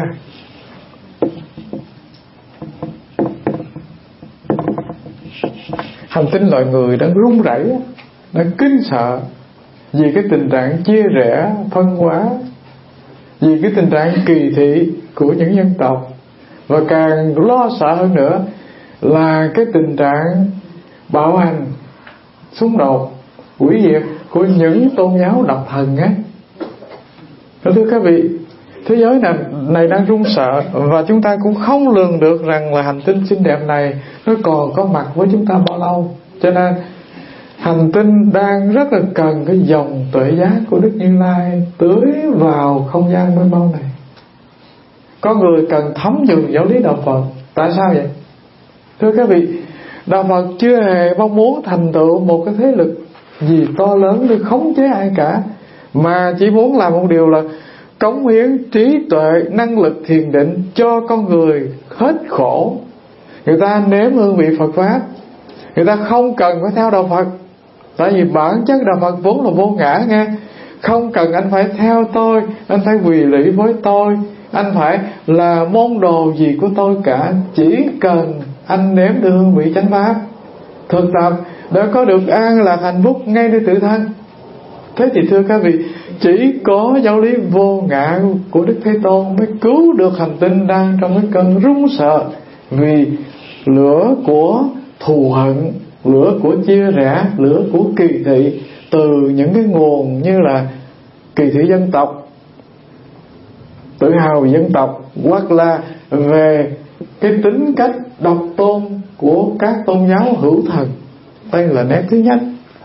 Hành tinh loài người đang run rẩy, đang kinh sợ vì cái tình trạng chia rẽ, phân hóa, vì cái tình trạng kỳ thị của những dân tộc, và càng lo sợ hơn nữa là cái tình trạng bạo hành, xung đột, hủy diệt của những tôn giáo độc thần á. Thưa các vị, thế giới này, này đang run sợ, và chúng ta cũng không lường được rằng là hành tinh xinh đẹp này nó còn có mặt với chúng ta bao lâu. Cho nên hành tinh đang rất là cần cái dòng tuệ giác của Đức Như Lai tưới vào không gian mênh mông này. Có người cần thấm nhuần giáo lý đạo Phật. Tại sao vậy? Thưa các vị, đạo Phật chưa hề mong muốn thành tựu một cái thế lực gì to lớn để khống chế ai cả, mà chỉ muốn làm một điều là cống hiến trí tuệ, năng lực thiền định cho con người hết khổ. Người ta nếm hương vị Phật Pháp, người ta không cần phải theo đạo Phật. Tại vì bản chất đạo Phật vốn là vô ngã nghe. Không cần anh phải theo tôi, anh phải quỳ lạy với tôi, anh phải là môn đồ gì của tôi cả. Chỉ cần anh nếm được hương vị chánh Pháp, thực tập để có được an lạc hạnh phúc ngay nơi tự thân. Thế thì thưa các vị, chỉ có giáo lý vô ngã của Đức Thế Tôn mới cứu được hành tinh đang trong cái cơn run sợ vì lửa của thù hận, lửa của chia rẽ, lửa của kỳ thị từ những cái nguồn như là kỳ thị dân tộc, tự hào về dân tộc, hoặc là về cái tính cách độc tôn của các tôn giáo hữu thần. Đây là nét thứ nhất.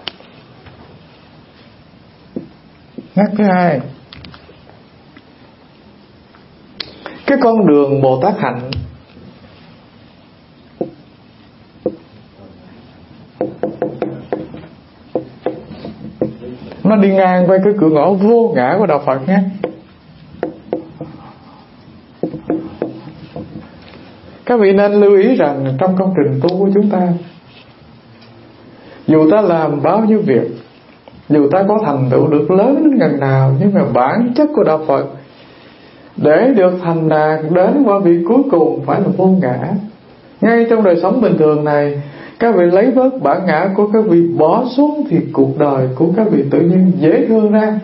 Nét thứ hai, cái con đường Bồ Tát hạnh nó đi ngang qua cái cửa ngõ vô ngã của đạo Phật nhé. Các vị nên lưu ý rằng trong công trình tu của chúng ta, dù ta làm bao nhiêu việc, dù ta có thành tựu được lớn đến gần nào, nhưng mà bản chất của đạo Phật để được thành đạt đến qua vị cuối cùng phải là vô ngã. Ngay trong đời sống bình thường này, các vị lấy bớt bản ngã của các vị bỏ xuống thì cuộc đời của các vị tự nhiên dễ thương ra.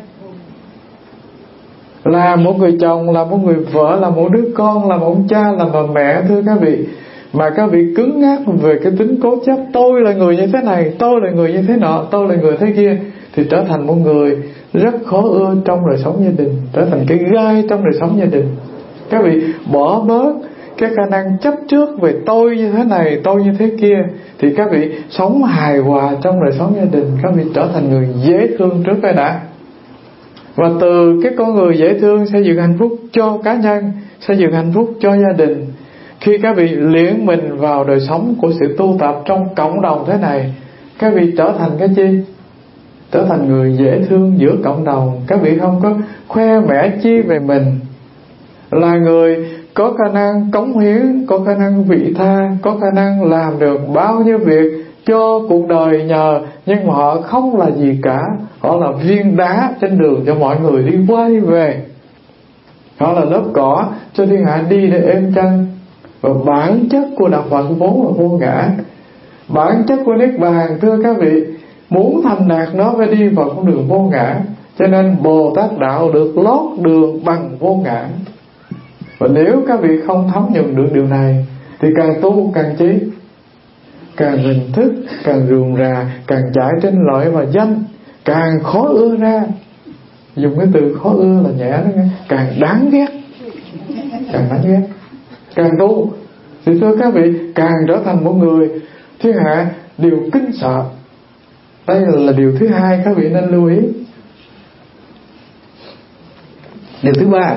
Là một người chồng, là một người vợ, là một đứa con, là một ông cha, là một mẹ, thưa các vị, mà các vị cứng nhắc về cái tính cố chấp, tôi là người như thế này, tôi là người như thế nọ, tôi là người thế kia, thì trở thành một người rất khó ưa trong đời sống gia đình, trở thành cái gai trong đời sống gia đình. Các vị bỏ bớt cái khả năng chấp trước về tôi như thế này, tôi như thế kia, thì các vị sống hài hòa trong đời sống gia đình, các vị trở thành người dễ thương trước cái đã. Và từ cái con người dễ thương xây dựng hạnh phúc cho cá nhân, xây dựng hạnh phúc cho gia đình. Khi các vị liễn mình vào đời sống của sự tu tập trong cộng đồng thế này, các vị trở thành cái chi? Trở thành người dễ thương giữa cộng đồng. Các vị không có khoe mẽ chi về mình, là người có khả năng cống hiến, có khả năng vị tha, có khả năng làm được bao nhiêu việc cho cuộc đời nhờ, nhưng mà họ không là gì cả. Họ là viên đá trên đường cho mọi người đi quay về. Họ là lớp cỏ cho thiên hạ đi để êm chân. Và bản chất của đạo Phật vốn là vô ngã. Bản chất của Niết Bàn, thưa các vị, muốn thành đạt nó phải đi vào con đường vô ngã. Cho nên Bồ Tát đạo được lót đường bằng vô ngã. Và nếu các vị không thấm nhuần được điều này thì càng tu càng chí, càng hình thức, càng rườm rà, càng chạy trên lợi và danh, càng khó ưa ra. Dùng cái từ khó ưa là nhẹ đó nghe. Càng đáng ghét, càng đáng ghét. Càng tu thì thưa các vị, càng trở thành một người thiên hạ đều kính sợ. Đây là điều thứ hai các vị nên lưu ý. Điều thứ ba,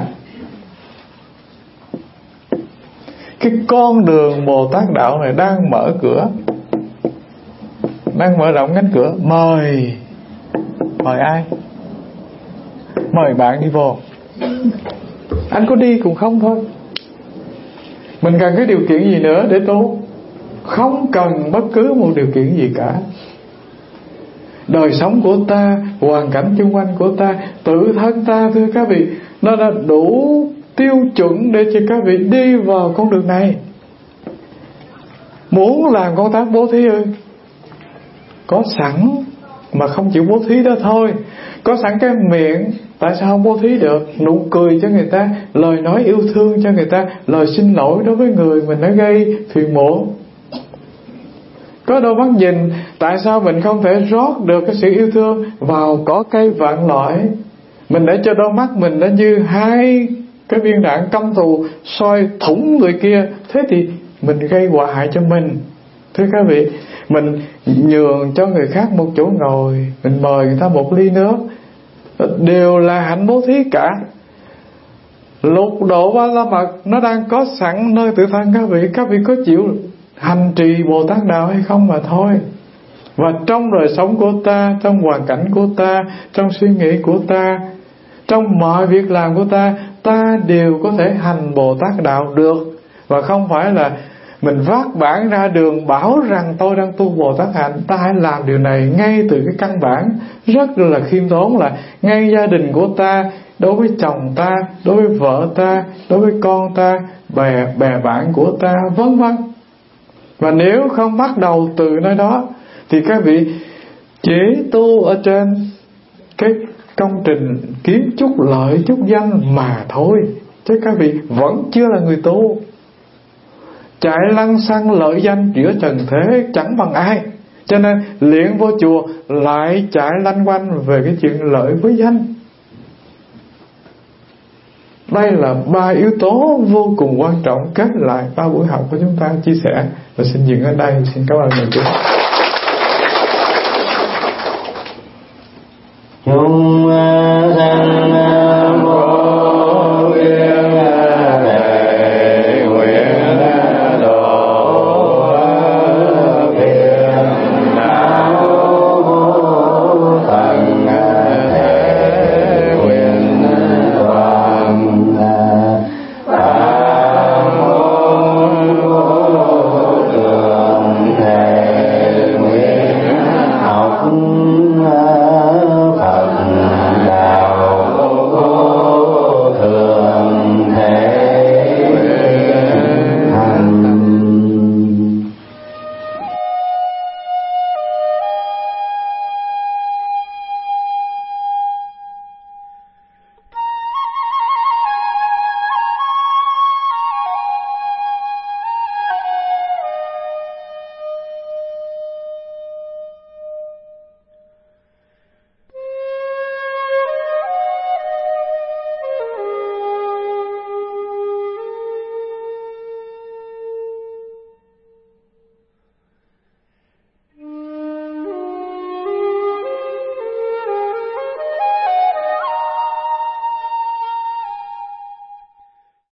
cái con đường Bồ Tát đạo này đang mở cửa, đang mở rộng cánh cửa. Mời Mời ai? Mời bạn đi vô. Anh có đi cũng không thôi. Mình cần cái điều kiện gì nữa để tu? Không cần bất cứ một điều kiện gì cả. Đời sống của ta, hoàn cảnh xung quanh của ta, tự thân ta, thưa các vị, nó đã đủ tiêu chuẩn để cho các vị đi vào con đường này. Muốn làm công tác bố thí ư? Có sẵn mà không chịu bố thí đó thôi. Có sẵn cái miệng, tại sao không bố thí được? Nụ cười cho người ta, lời nói yêu thương cho người ta, lời xin lỗi đối với người mình đã gây phiền muộn. Có đôi mắt nhìn, tại sao mình không thể rót được cái sự yêu thương vào cỏ cây vạn loại? Mình để cho đôi mắt mình nó như hai cái viên đạn căm thù soi thủng người kia, thế thì mình gây họa hại cho mình. Thưa các vị, mình nhường cho người khác một chỗ ngồi, mình mời người ta một ly nước, đều là hạnh bố thí cả. Lục độ ba la mật nó đang có sẵn nơi tự thân các vị. Các vị có chịu hành trì Bồ Tát đạo hay không mà thôi. Và trong đời sống của ta, trong hoàn cảnh của ta, trong suy nghĩ của ta, trong mọi việc làm của ta, ta đều có thể hành Bồ Tát đạo được. Và không phải là mình vác bản ra đường bảo rằng tôi đang tu Bồ Tát hạnh. Ta hãy làm điều này ngay từ cái căn bản rất là khiêm tốn, là ngay gia đình của ta, đối với chồng ta, đối với vợ ta, đối với con ta, bè bè bạn của ta, vân vân. Và nếu không bắt đầu từ nơi đó thì các vị chỉ tu ở trên cái công trình kiếm chút lợi chút danh mà thôi, chứ các vị vẫn chưa là người tu. Chạy lăng xăng lợi danh giữa trần thế chẳng bằng ai, cho nên liền vô chùa lại chạy lanh quanh về cái chuyện lợi với danh. Đây là ba yếu tố vô cùng quan trọng kết lại ba buổi học của chúng ta chia sẻ. Và xin dừng ở đây. Xin cảm ơn mọi người. Chúng